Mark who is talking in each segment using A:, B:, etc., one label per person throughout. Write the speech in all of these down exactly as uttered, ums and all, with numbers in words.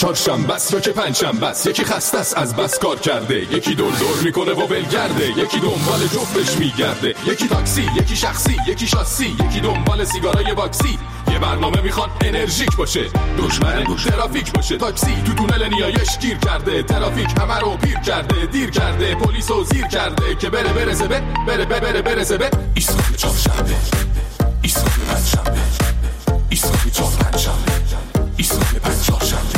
A: چهارشنبه است یا که پنجشنبه است، یکی خسته است از بس کار کرده، یکی دور دور میکنه و ولگرده، یکی دنبال جفتش میگرده، یکی تاکسی، یکی شخصی، یکی شاسی، یکی دنبال سیگارای باکسی. یه برنامه میخواد انرژیک باشه، دشمن ترافیک باشه. تاکسی تو تونل نیایش گیر کرده، ترافیک همه رو پیر کرده، دیر کرده، پلیسو زیر کرده که بره برسه به بره بره بره برسه به ایستگاه چهارشنبه، ایستگاه پنجشنبه، ایستگاه چهار پنجشنبه، ایستگاه پنجشنبه.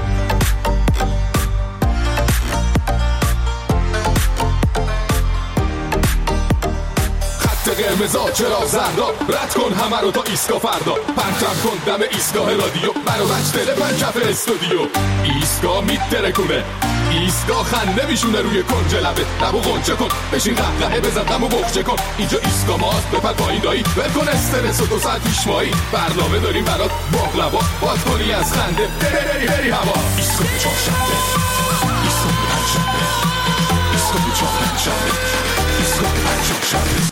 A: قرمزا چرا زردا، رد کن همه رو تا ایستگاه فردا، پرچم کن دم ایستگاه رادیو، برو بچ دل پنجف استودیو. ایستگاه میترکونه، ایستگاه خنده میشونه روی کنج لبه، لبو غنچه کن بشین قهقهه بزن دمو بخچه کن. اینجا ایستگاه ماست بپر پایین دایی، ول کن استرس و دو ساعت پیش مایی، برنامه داریم برات باقلوا، باز کنی از خنده بری بری هوا. ایستگاه چهارشنبه، ایستگاه پنجشنبه، ایستگاه چهار پنجشنبه، ایستگاه پنجشنبه.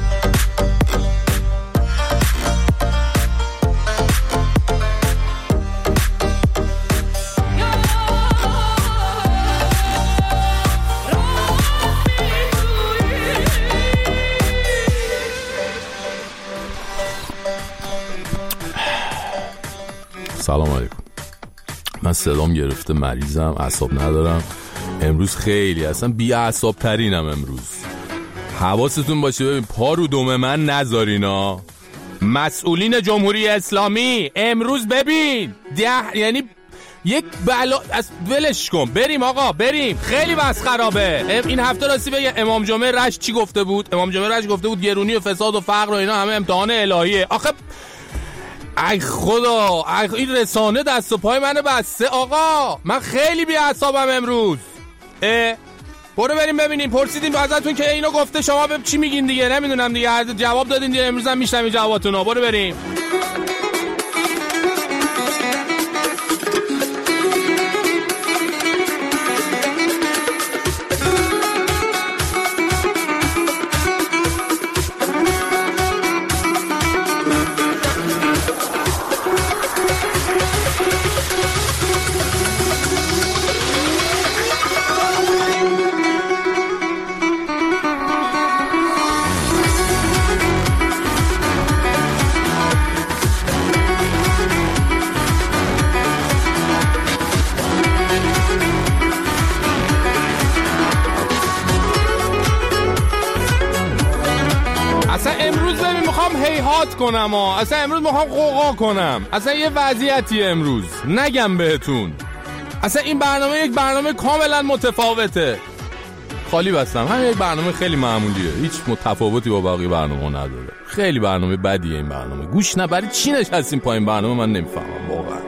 B: سلام علیکم. من صدام گرفته، مریضم، اعصاب ندارم امروز، خیلی اصلا بی اعصاب ترینم امروز. حواستون باشه ببین پا رو دم من نذارینا. مسئولین جمهوری اسلامی امروز ببین ده یعنی یک بلا از ولش کن، بریم آقا بریم، خیلی بس خرابه. این هفته راستی بگم امام جمعه رشت چی گفته بود؟ امام جمعه رشت گفته بود گرونی و فساد و فقر و اینا همه امتحان الهیه. آخه ای خدا، ای این رسانه دست و پای منو بسته آقا، من خیلی بی اعصابم امروز. اه برو بریم ببینیم، پرسیدیم ازتون که اینو گفته، شما به چی میگین دیگه؟ نمیدونم دیگه، هر جواب دادین دیگه، امروز هم میشنویم جواباتونو. برو بریم. هیهات کنم ها. اصلا امروز میخوام قوقا کنم. اصلا یه وضعیتی امروز نگم بهتون. اصلا این برنامه یک برنامه کاملا متفاوته. خالی بستم. همین یک برنامه خیلی معمولیه، هیچ متفاوتی با باقی برنامه نداره. خیلی برنامه بدیه این برنامه. گوش نبری چی نشستیم پایین برنامه، من نمیفهمم واقعا.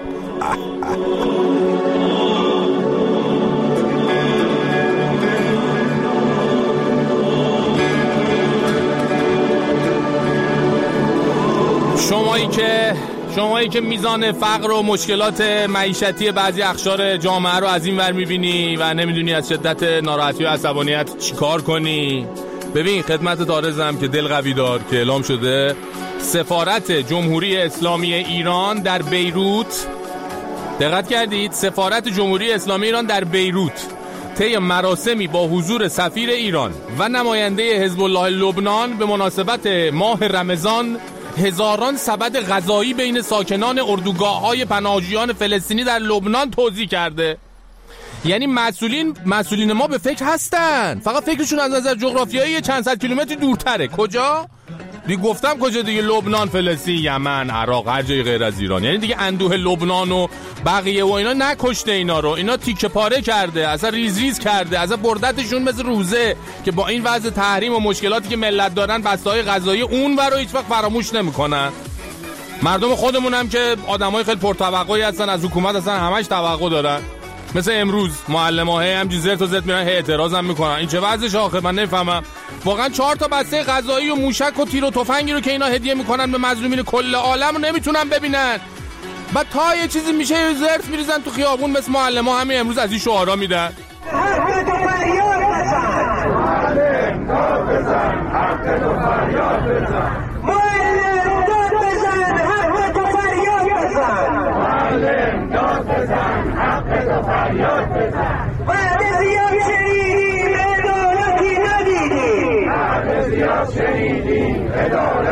B: شمایی که شمایی که میزان فقر و مشکلات معیشتی بعضی اقشار جامعه رو از این ور میبینی و نمیدونی از شدت ناراحتی و عصبانیت چیکار کنی، ببین خدمت عرضم که دل قوی دار که اعلام شده سفارت جمهوری اسلامی ایران در بیروت، دقت کردید؟ سفارت جمهوری اسلامی ایران در بیروت طی مراسمی با حضور سفیر ایران و نماینده حزب الله لبنان به مناسبت ماه رمضان هزاران سبد غذایی بین ساکنان اردوگاه‌های پناهجویان فلسطینی در لبنان توزیع کرده. یعنی مسئولین مسئولین ما به فکر هستن، فقط فکرشون از نظر جغرافیایی چند صد کیلومتر دورتره. کجا؟ دیگه گفتم کجا دیگه، لبنان، فلسطین، یمن، عراق، هر جای غیر از ایران. یعنی دیگه اندوه لبنان و بقیه و اینا نکشته اینا رو، اینا تیکه پاره کرده، اصلا ریز ریز کرده، اصلا بردتشون مثل روزه که با این وضع تحریم و مشکلاتی که ملت دارن بسته‌های غذایی اون رو هیچ وقت فراموش نمی‌کنن. مردم خودمون هم که آدمای خیلی پرتوقعی هستن از حکومت، اصلا همش توقع دارن. مثل امروز معلم‌ها هم زرت و زرت میرن اعتراض هم میکنن. این چه وضعشه آخه؟ من نمیفهمم واقعا. چهار تا بسته غذایی و موشک و تیر و تفنگی رو که اینا هدیه میکنن به مظلومین کل عالم رو نمیتونن ببینن. بعد تا یه چیزی میشه یه زرت میریزن تو خیابون مثل معلم‌ها همین امروز از این شعارا میدن. حق تو فریاد بزن، معلم داد بزن، حق تو فریاد بزن، معلم داد بزن، حق تو فریاد بزن، معلم داد بزن، حق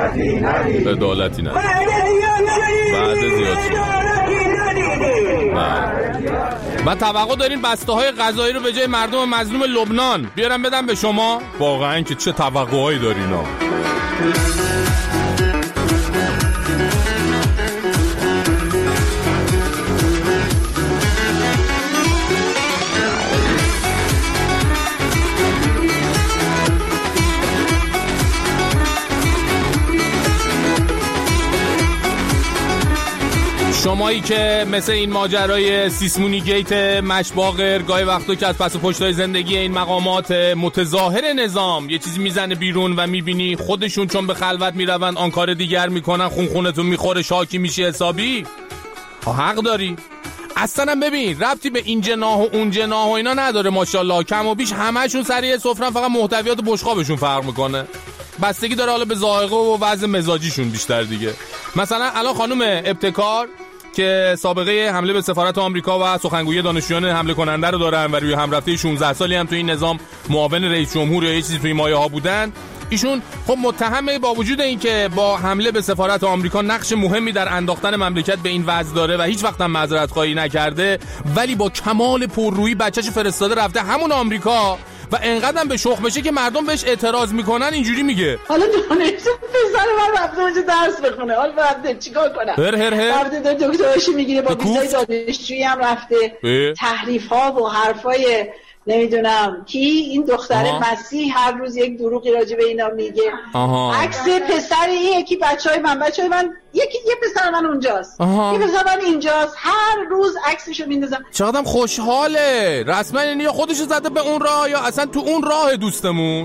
B: عدالتی ندید. بعد زیاد شد. و توقع دارین بسته های غذایی رو به جای مردم مظلوم لبنان بیارم بدم به شما؟ واقعا که چه توقعایی دارین ها؟ شمایی که مثل این ماجرای سیسمونی گیت مشباغر گاهی وقتا که از پس و پشتای زندگی این مقامات متظاهر نظام یه چیزی میزنه بیرون و میبینی خودشون چون به خلوت میروند آن کار دیگر میکنن، خون خونتون میخوره، شاکی میشی حسابی. حق داری. اصلا ببین ربطی به این جناح و اون جناح و اینا نداره، ماشاءالله کم و بیش همه‌شون سریع سفرن، فقط محتویات بشقابشون فرق میکنه. بستگی داره حالا به ذائقه و وضع مزاجیشون بیشتر دیگه. مثلا الان خانم ابتکار که سابقه حمله به سفارت آمریکا و سخنگوی دانشجویان حمله کننده رو دارن و روی هم رفته شانزده سالی هم تو این نظام معاون رئیس جمهور یا یه چیزی توی مایه ها بودن، ایشون خب متهمه با وجود اینکه با حمله به سفارت آمریکا نقش مهمی در انداختن مملکت به این وضع داره و هیچ وقت هم معذرت خواهی نکرده، ولی با کمال پررویی بچه‌ش فرستاده رفته همون آمریکا و انقدرم به شوخ بشه که مردم بهش اعتراض میکنن اینجوری میگه
C: حالا دانشجو پسر من رفته اونجا درس بخونه، حالا رفته چیکار کنم؟
B: هر هر هر
C: رفته دکتراشو میگیره، با ویزای دانشجویی هم رفته، تحریف ها و حرفای نمیدونم کی این دختر مسیح هر روز یک دروغی راجع به اینا میگه. عکس پسر این یکی بچهای من بچهای من یکی یه پسر من اونجاست، یه پسر من اینجاست، هر روز عکسشو میندازم.
B: چقدرم خوشحاله. رسما یعنی یا خودشو زده به اون راه یا اصلا تو اون راه دوستمون.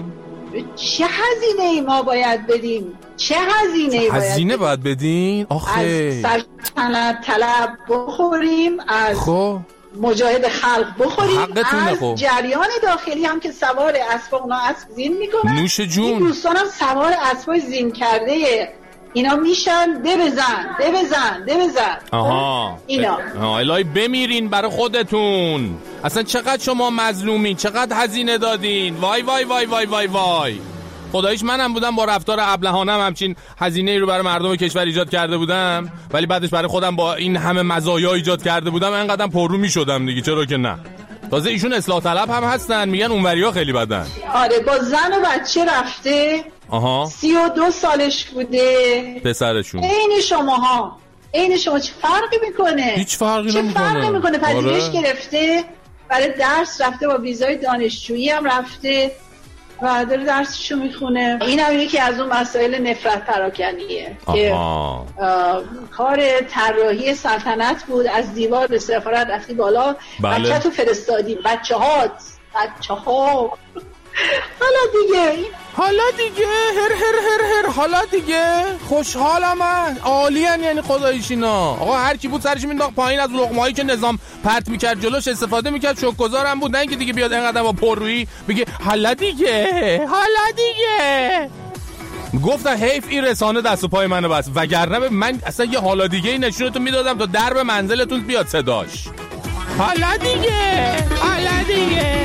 C: چه هزینه ای ما باید بدیم؟ چه هزینه ای باید
B: هزینه باید بدین؟ آخه
C: از سلطنت طلب بخوریم، از خب مجاهد خلق بخوریم، از خب. جریان داخلی هم که سوار اسب اونا اسب زین میکنن،
B: نوش جون.
C: این دوستان هم سوار اسبای زین کرده اینا میشن، ده بزن ده بزن ده بزن.
B: آها
C: اینا
B: آها الهی بمیرین برای خودتون. اصلا چقدر شما مظلومین، چقدر هزینه دادین. وای وای وای وای وای وای. خداییش منم بودم با رفتار ابلهانم همچین هزینه‌ای رو برای مردم کشور ایجاد کرده بودم، ولی بعدش برای خودم با این همه مزایا ایجاد کرده بودم انقدرم پررو میشدم دیگه. چرا که نه. تازه ایشون اصلاح طلب هم هستن، میگن اونوریا خیلی بدن.
C: آره با زن و بچه رفته.
B: آها
C: سی و دو سالش بوده
B: پسرشون.
C: عین شماها، عین شما. چه فرقی میکنه؟
B: هیچ فرقی نمیکنه.
C: چه فرقی میکنه؟ پذیرش آره. گرفته برای درس رفته، با ویزای دانشجویی هم رفته و داره درسشو میخونه. این هم یکی از اون مسائل نفرت پراکنیه که کار طراحی سلطنت بود. از دیوار به سفارت رفتی بالا، بله. بچه تو فرستادی، بچه هات بچه ها حالا دیگه
B: حالا دیگه هر هر هر هر حالا دیگه خوشحالم من عالیان. یعنی خداییش اینا آقا هر کی بود سرش مینداخت پایین، از لقمه‌هایی که نظام پرت میکرد جلوش استفاده میکرد، شکرگزارم بود. نه اینکه دیگه بیاد اینقدر با پررویی بگه حالا دیگه حالا دیگه. گفتم حیف این رسانه دست و پای منو بس، وگرنه من اصلا یه حالا دیگه ای نشونتون میدادم تا درب منزلتون بیاد صداش. حالا دیگه حالا دیگه.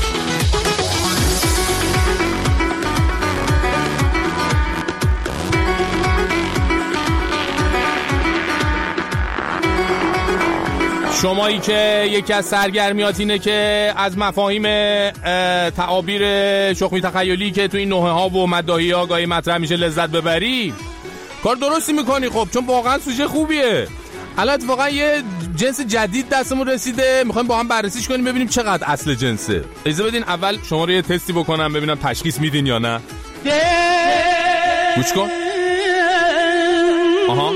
B: شمایی که یکی از سرگرمیات اینه که از مفاهیم تعابیر شخمی تخیلی که تو این نوحه ها و مداحی ها گاهی مطرح میشه لذت ببری، کار درستی میکنی خب، چون واقعا سوژه خوبیه. الان اتفاقا یه جنس جدید دستمون رسیده، میخوایم با هم بررسیش کنیم ببینیم چقدر اصل جنسه. اجازه بدین اول شما رو یه تستی بکنم ببینم تشخیص میدین یا نه. گوش کن. آها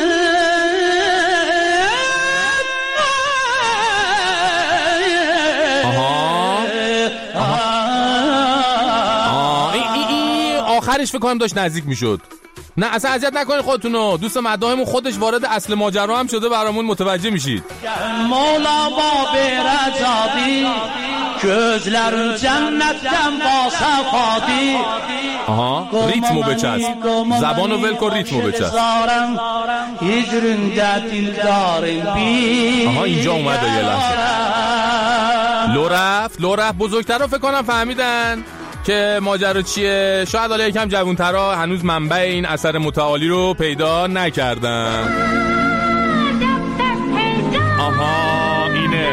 B: آخرش فکر کنم داشت نزدیک میشد. نه اصلا اذیت نکنید خودتونو، دوست مداحمون خودش وارد اصل ماجرا هم شده، برامون متوجه میشید.
D: مولا باب رضادی gözlerin cennetten basafadi.
B: آها ریتمو بچسب، زبانو ول کن، ریتمو بچسب. آها اینجا اومده یه لحظه. لو رفت لو رفت بزرگتر رو فکر کنم فهمیدن که ماجرا چیه؟ شاید حالا یکم جوان‌ترا هنوز منبع این اثر متعالی رو پیدا نکردن. آها اینه.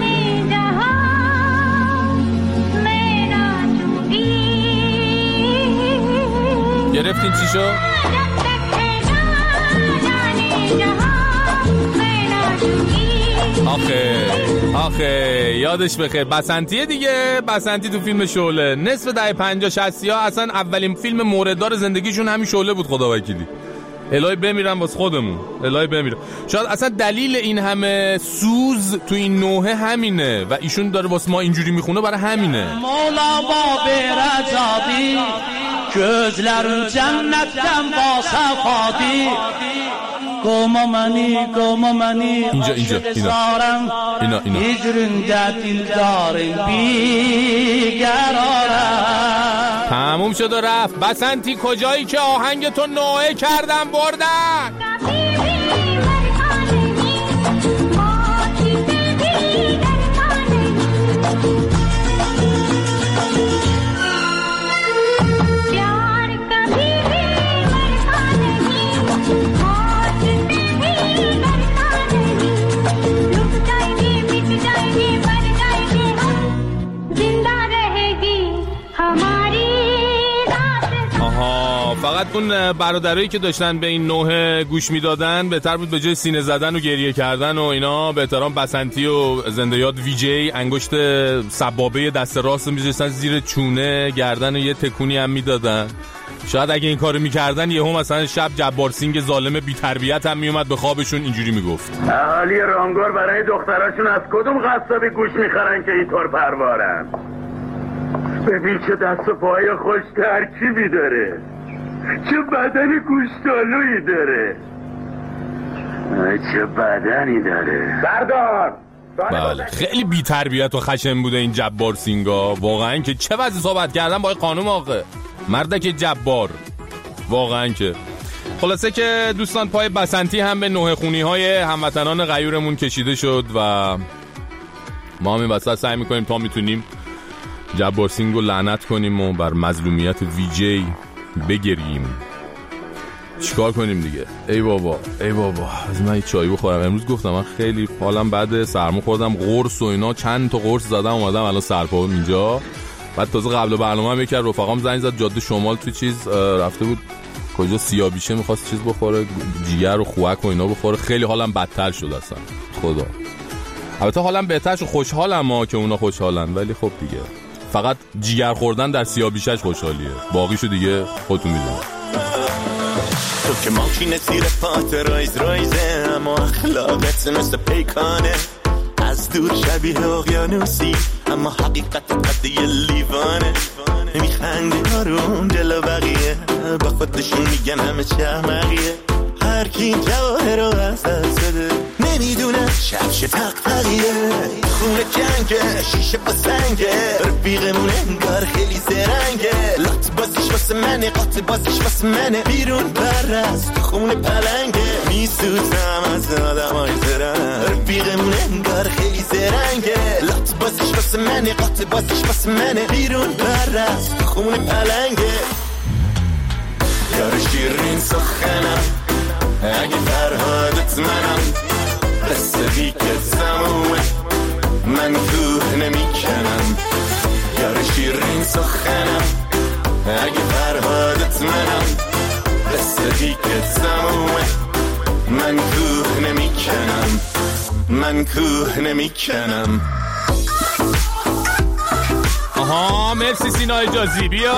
B: گرفتین چی شو؟ آخه آخه یادش بخیر بسنتیه دیگه. بسنتی تو فیلم شعله نصف دهه پنجاه شصت ها اصلا اولین فیلم مورددار زندگیشون همین شعله بود. خدا وکیلی الهی بمیرم واسه خودمون، الهی بمیرم. شاید اصلا dلیل این همه سوز تو این نوحه همینه و ایشون داره واسه ما اینجوری میخونه برای همینه.
D: مولا باب رجادی gözlerin cennetten basafadi Goma mani goma mani
B: اینجا اینجا اینا اینا اینا
D: hicrinde dildarın بیقرارم.
B: تموم شد و رفت. بسنتی کجایی که آهنگ تو نوحه کردن بردن؟ فقط اون برادرایی که داشتن به این نوحه گوش میدادن بهتر بود به جای سینه زدن و گریه کردن و اینا به احترام بسنتی و زنده یاد وی جی انگشت سبابه دست راست میذاشتن زیر چونه گردن و یه تکونی هم میدادن. شاید اگه این کارو میکردن یهو مثلا شب جبار سینگ ظالم بی تربیت هم میومد به خوابشون اینجوری میگفت.
E: اهالی رامگور برای دختراشون از کدوم قصابی گوش میخرن که اینطور پروارن؟ ببین چه دست و پای خوش ترکیبی داره، چه بدنی گوشتالویی داره، چه بدنی داره. سردار
B: بله خیلی بی تربیت و خشن بوده این جبار سینگا واقعا که چه وضعی صحبت کردن با خانم آقا مردک جبار واقعا که. خلاصه که دوستان پای بسنتی هم به نوحه خونی های هموطنان غیورمون کشیده شد و ما هم این وسط سعی میکنیم تا میتونیم جبار سینگو لعنت کنیم و بر مظلومیت وی جی بگریم. چیکار کنیم دیگه؟ ای بابا ای بابا از من چای بخورم. امروز گفتم من خیلی حالم بعد سرما خوردم، قرص و اینا چند تا قرص زدم اومدم الان سرپام اینجا. بعد تازه قبل برنامه هم یکی از رفقام زنگ زد جاده شمال تو چیز رفته بود کجا سیابیشه میخواست چیز بخوره جیگر و خوک و اینا بخوره. خیلی حالم بدتر شد اصلا خدا. البته حالم بهتر شد، خوشحالم ما که اونا خوشحالن ولی خب دیگه فقط جیگر خوردن در سیابیشش خوشحالیه، باقیشو دیگه خودتون میدونید.
F: تو که ماشین زیر پات رایز رایزه اما اخلاقت مثل پیکانه، از دور شبیه اقیانوسی اما حقیقت قد یه لیوانه. میخندی هارون جلو بقیه با خودشون میگن همه چه احمقیه. هر کی جواهر رو از دست بده نمیدونه شبش تقتقیه. خونه جنگه شیشه با سنگه رفیقمون انگار خیلی زرنگه. لات بازیش واسه منه قاط بازیش واسه منه. بیرون برست خونه پلنگه میسوزم از آدم های زرن. رفیقمون انگار خیلی زرنگه. لات بازیش واسه منه قاط بازیش واسه منه. بیرون برست خونه پلنگه. یار شیرین سخنم اگه فرهادت منم رسدی که زمومه من کوه نمی کنم. یار شیرین سخنم اگه فرهادت منم رسدی که زمومه من کوه نمی کنم. من کوه نمی کنم.
B: آها مرسی سینا اجازی بیا.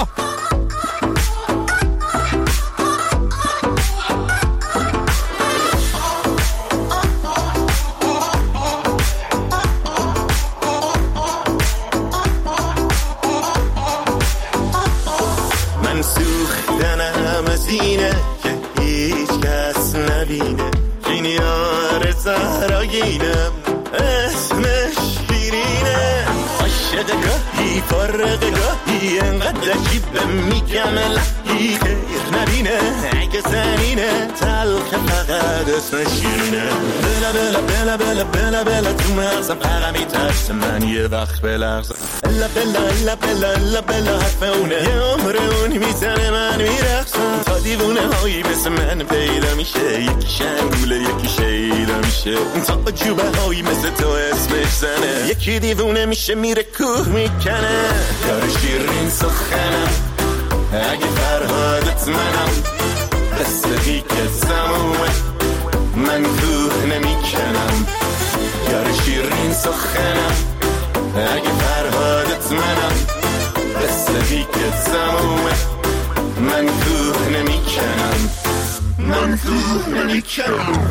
F: اینه که هیچ کس نبینه. این یار زهراگینم اسمش شیرینه. عاشق گاهی فرق گاهی انقدر جیبم میگم لحی خیر نبینه. اگه زنینه تلخ فقط اسمش شیرینه. دل بلا بلا بلا بلا بلا بلا تو مغزم فقط میترسه من یه وقت بلرزم الا بلا الا بلا الا بلا حرف اونه یه عمر اونی میزنه من میرخصم تا دیوونه هایی مثل من پیدا میشه یکی شنگوله یکی شیدا میشه تا جوبه هایی مثل تو اسمش زنه یکی دیوونه میشه میره کوه میکنه یار شیرین سخنم اگه فرهادت منم بستگی که زمومه من کوه نمیکنم یار شیرین سخنم اگه فرهادت منم بستگی که زمومه من کوه نمیکنم من کوه نمیکنم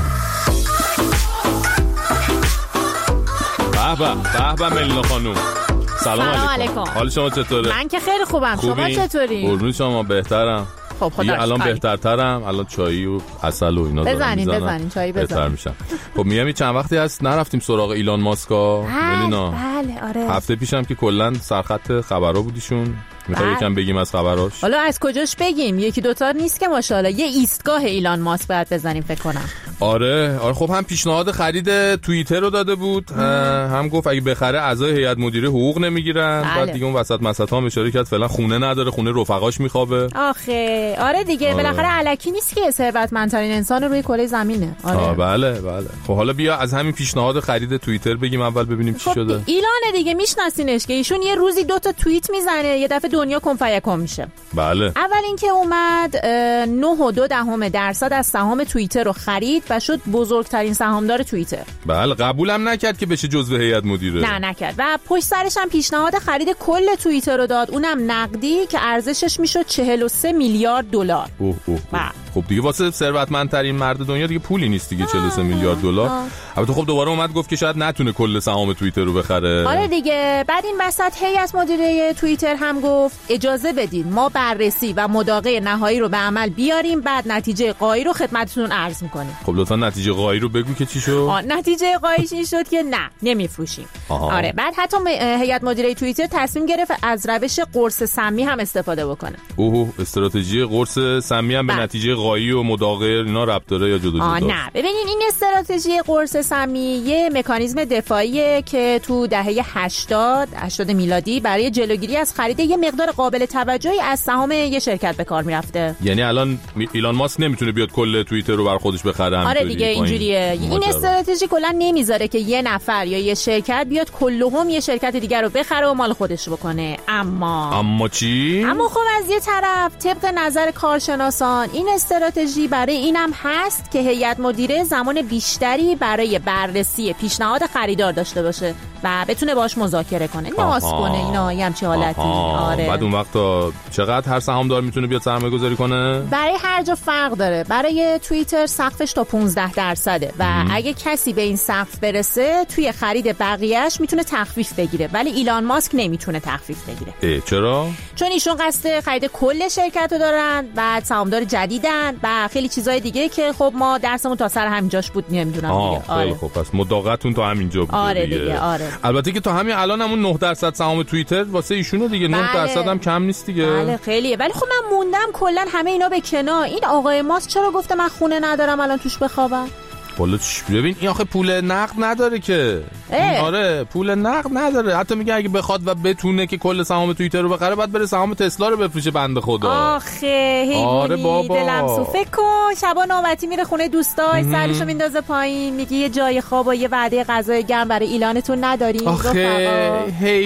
B: به به به به ملینا خانوم سلام علیکم. حال شما چطوره؟
G: من که خیلی خوبم. شما چطوری؟
B: قربون شما بهترم.
G: خب خدا
B: الان بهترترم. الان چایی و عسل و اینا
G: بزنین بزنین چایی بزنین
B: میشم. خب میام چند وقتی هست نرفتیم سراغ ایلان ماسکا ملینا.
G: بله آره.
B: هفته پیشم که کلا سرخط خبرا بودیشون. میخوای یکم بگیم از خبراش؟
G: حالا از کجاش بگیم؟ یکی دوتا نیست که ماشاءالله یه ایستگاه ایلان ماسک باید بزنیم فکر کنم.
B: آره آره خب هم پیشنهاد خرید توییتر رو داده بود هم گفت اگه بخره اعضای هیئت مدیره حقوق نمیگیرن. بله. بعد دیگه اون وسط مسط ها هم اشاره کرد فعلا خونه نداره خونه رفقاش میخوابه.
G: آخه آره دیگه آره. بالاخره الکی نیست که ثروتمندترین انسان روی کره زمینه. آره
B: آه بله بله. خب حالا بیا از همین پیشنهاد خرید توییتر بگیم اول ببینیم چی
G: خب
B: شده.
G: ایلان دیگه میشناسینش که ایشون یه روزی دو تا توییت میزنه یه دفعه دنیا کنفیکم میشه.
B: بله.
G: اول اینکه اومد نه و دو دهم درصد از سهام توییتر رو خرید و شد بزرگترین سهامدار توییتر.
B: بله قبولم نکرد که بشه جزو هیئت مدیره.
G: نه نکرد و پشت سرش هم پیشنهاد خرید کل توییتر رو داد اونم نقدی که ارزشش میشد چهل و سه میلیارد دلار.
B: اوه اوه. خب دیگه واسه ثروتمندترین مرد دنیا دیگه پولی نیست دیگه چهل و سه میلیارد دلار. البته خب دوباره اومد گفت که شاید نتونه کل سهام توییتر رو بخره.
G: آره دیگه. بعد این وسط هیئت مدیره توییتر هم گفت اجازه بدید ما بررسی و مداقه نهایی رو به عمل بیاریم بعد نتیجه قایی رو خدمتتون عرض می‌کنیم.
B: خب لطفا نتیجه قایی رو بگو که چی شد؟
G: نتیجه قاییش این شد که نه نمیفروشیم. آره بعد حتی هیئت مدیره توییتر تصمیم گرفت از روش قرص سمی هم استفاده بکنه.
B: اوه استراتژی قرص سمی هم به بله. نتیجه قایی و مداقه اینا ربط داره یا جدا جدا؟
G: نه ببینین این استراتژی قرص سمی یه مکانیزم دفاعیه که تو دهه هشتاد هشتاد میلادی برای جلوگیری از خرید یه مقدار قابل توجهی از سهام یه شرکت به کار میرفته.
B: یعنی الان ایلان ماسک نمیتونه بیاد کل توییتر رو بر خودش بخره.
G: آره دیگه اینجوریه. این استراتژی کلا نمیذاره که یه نفر یا یه شرکت بیاد کلهم یه شرکت دیگر رو بخره و مال خودش بکنه. اما
B: اما چی؟
G: اما خب از یه طرف طبق نظر کارشناسان این استراتژی برای اینم هست که هیئت مدیره زمان بیشتری برای بررسی پیشنهاد خریدار داشته باشه و بتونه باش مذاکره کنه ناز کنه اینا یه همچین حالتی. آره
B: بعد اون وقت چقدر هر سهامدار میتونه بیاد سرمایه گذاری کنه؟
G: برای هر جا فرق داره. برای توییتر سقفش تا پانزده درصده و ام. اگه کسی به این سقف برسه توی خرید بقیه‌اش میتونه تخفیف بگیره ولی ایلان ماسک نمیتونه تخفیف بگیره.
B: اه چرا؟
G: چون ایشون قصد خرید کل شرکت رو دارن بعد سهامدار جدیدن و خیلی چیزای دیگه که خب ما درسمون تا سر همینجاش بود نمیدونم دیگه.
B: آره خب پس مداقتون تا همینجا بود.
G: آره دیگه. دیگه آره.
B: البته که تا همین الان همون نه درصد سهام توییتر واسه ایشونه دیگه. بله. نه درصد هم کم نیست دیگه.
G: بله خیلیه ولی خب من موندم کلا همه اینا به کنار. این آقای ماسک چرا گفته من خونه ندارم الان توش بخوابم؟
B: والا ببین این آخه پول نقد نداره که. آره پول نقد نداره. حتی میگه اگه بخواد و بتونه که کل سهام توییتر رو بخره بعد بره سهام تسلا رو بفروشه بنده خدا.
G: آخه هیونی. آره بابا دلم سو فکر کن شبا نوبتی میره خونه دوستاش سرشو میندازه پایین میگه یه جای خواب و یه وعده غذای گرم برای ایلانتون ندارین.
B: آخه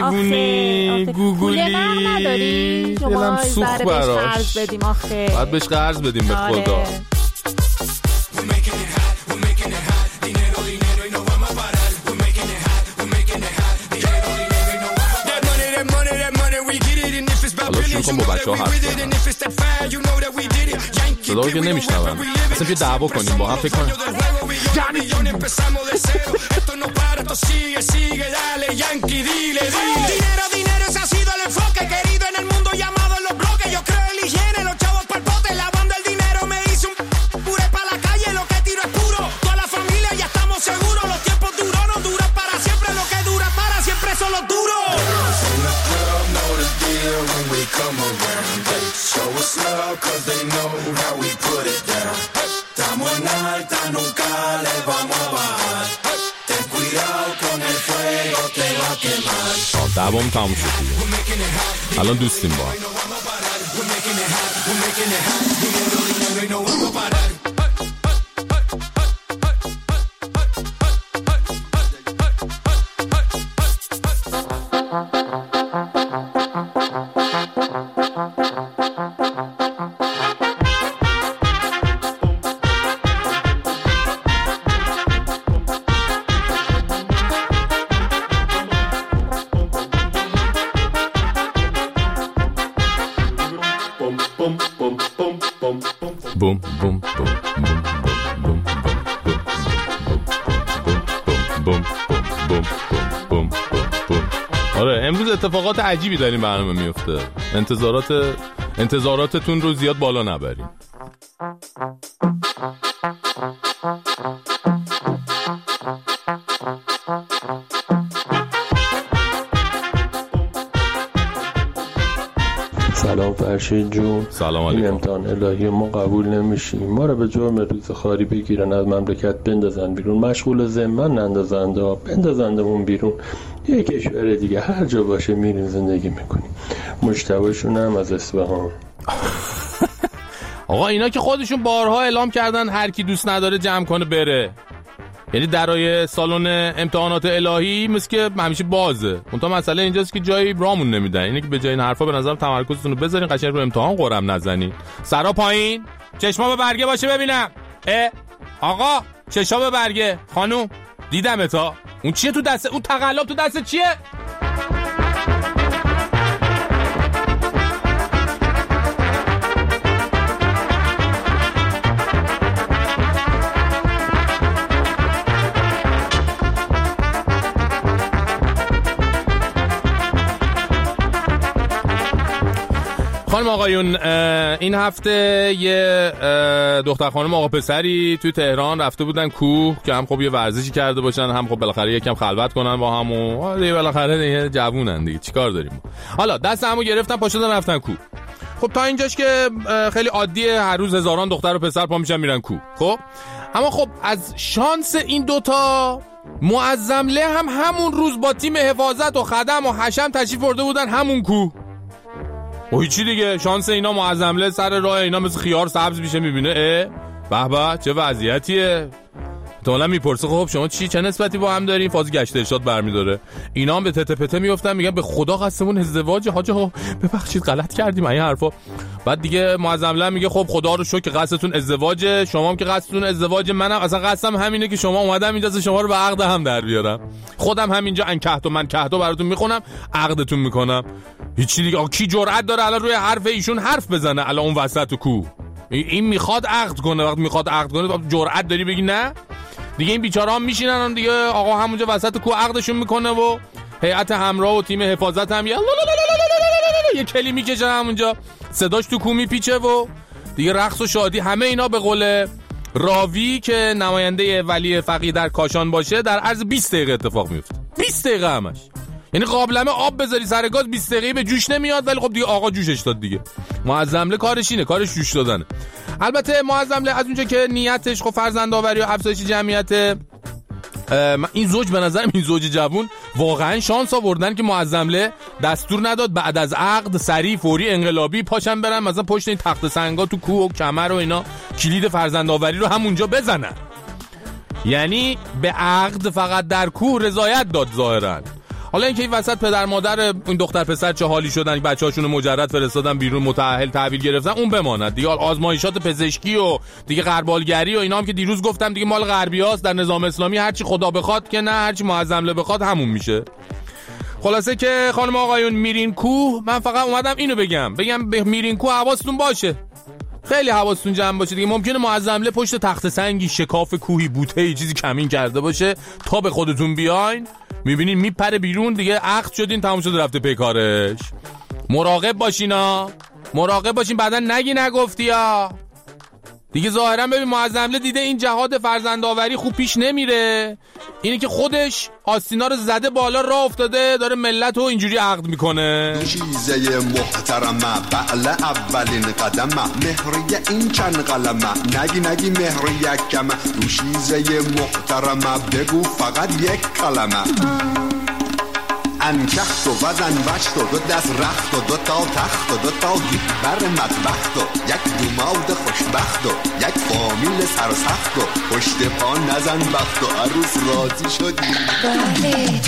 B: هیونی گوگولی
G: پول نقد نداری شما ذره بهش قرض بدیم. آخه
B: بعد بهش قرض بدیم به خدا. حالا شروع کن با بچه ها حرف بزنن. صدا رو که نمیشنون. اصلا که دعوا کنیم با هم فکر کنیم.
H: Cause they know how we put it down. Estamos en alta, nunca le vamos a bajar.
B: دعوام تموم شد الان دوستیم با بوم بوم بوم بوم بوم بوم بوم بوم. آره امروز اتفاقات عجیبی داریم برنامه میفته. انتظارات انتظاراتتون رو زیاد بالا نبرین.
H: سلام فرشید جون.
B: سلام علیکم.
H: این امتحان الهی ما قبول نمیشیم، ما رو به جرم ریز خاری بگیرن، از مملکت بندازن بیرون، مشغول ذمن نندازن ها، بندازندمون بیرون یه کشور دیگه هر جا باشه میریم زندگی میکنیم. مجتبیشون هم از اصفهان.
B: آقا اینا که خودشون بارها اعلام کردن هر کی دوست نداره جمع کنه بره، یعنی درای سالن امتحانات الهی مثل که همیشه بازه. اون تا مسئله اینجاست که جایی رامون نمیدن. اینه که به جای این حرفا به نظرم تمرکزتون رو بذارین، قشنگ رو امتحان قرم نزنین. سرا پایین، چشما به برگه باشه ببینم. اه آقا چشما به برگه. خانوم دیدم تا اون چیه تو دست، اون تقلب تو دست چیه؟ خانم آقایون، این هفته یه دختر خانم آقا پسری توی تهران رفته بودن کوه که هم خب یه ورزشی کرده باشن، هم خب بالاخره یکم خلوت کنن با هم و دیگه بالاخره دیگه جوونن دیگه، چیکار داریم. حالا دست همو گرفتن پا شدن رفتن کوه. خب تا اینجاش که خیلی عادیه، هر روز هزاران دختر و پسر پا میشن میرن کوه. خب اما خب از شانس این دوتا معظمله هم همون روز با تیم حفاظت و خدم و حشم تشریف برده بودن همون کوه. اوه چی دیگه، شانس اینا معظمله سر راه اینا مثل خیار سبز میشه، میبینه اه به به چه وضعیتیه. تو میپرسه خب شما چی چه نسبتی با هم دارین؟ فاز گشت ارشاد برمیداره. اینا هم به تته پته میافتن میگن به خدا قسمون ازدواج حاج آقا ببخشید غلط کردیم این حرفا. بعد دیگه معظمله میگه خب خدا رو شکر که قصدتون ازدواجه، شما هم که قصدتون ازدواج، منم اصلا قصدم همینه که شما اومدم اینجا شما رو به عقد هم در بیارم. خودم همینجا انکحت و من کحت براتون میخونم، عقدتون میکنم. هیچ دیگه کی جرأت داره الان روی حرف ایشون حرف بزنه الان اون وسط کو؟ این میخواد عقد کنه، وقتی میخواد عقد کنه جرأت داری بگی نه؟ دیگه این بیچاره ها میشینن هم دیگه، آقا همونجا وسط کو عقدشون میکنه و هیئت همراه و تیم حفاظت هم یه کلی میکشه همونجا، صداش تو کو میپیچه و دیگه رقص و شادی. همه اینا به قول راوی که نماینده ولی فقیه در کاشان باشه در عرض بیست دقیقه اتفاق میفته. بیست دقیقه همش، یعنی قابلمه آب بذاری سر گاز بیست دقیقه به جوش نمیاد، ولی خب دیگه آقا جوشش داد دیگه. معظمله کارش اینه، کارش جوش دادنه. البته معظمله از اونجا که نیتش خب فرزندآوری و افزایش جمعیت، این زوج به نظرم این زوج جوون واقعا شانس آوردن که معظمله دستور نداد بعد از عقد سریع فوری انقلابی پاشن برن مثلا پشت این تخت سنگا تو کوه و کمر و اینا کلید فرزندآوری رو همونجا بزنن. یعنی به عقد فقط در کوه رضایت داد ظاهرا. حالا اینکه این وسط پدر مادر این دختر پسر چه حالی شدن، بچه‌هاشون رو مجرد فرستادن بیرون، متأهل تحویل گرفتن، اون بماند دیگه. آزمایشات پزشکی و دیگه غربالگری و اینا هم که دیروز گفتم دیگه مال غربیاست. در نظام اسلامی هرچی خدا بخواد که نه، هرچی معظمله بخواد همون میشه. خلاصه که خانم آقایون میرین کوه، من فقط اومدم اینو بگم بگم میرین کوه حواستون باشه، خیلی حواستون جمع باشه دیگه. ممکنه معظمله پشت تخت سنگی، شکاف کوهی، بوته‌ای چیزی کمین کرده باشه، تا به خودتون بیاین میبینین میپره بیرون دیگه، عقد شدین تموم شده رفته پی کارش. مراقب باشینا، مراقب باشین بعدا نگی نگفتی ها دیگه. ظاهرا ببین معظمله دیده این جهاد فرزندآوری خوب پیش نمیره، اینه که خودش آستینا رو زده بالا راه افتاده داره ملت رو اینجوری عقد میکنه.
I: چیزه محترمه بله اولین قدمه، مهریه این چند قلمه، نگی نگی مهر یک کمه، دو چیزه محترمه بگو فقط یک کلمه. انکخت و وزن وشت و دو دست رخت و دو تا تخت و دو تا گیت بر مطبخت و یک دوماد خوشبخت و یک فامیل سرسخت و پشت پا نزن بخت و عروس راضی شدی. بله.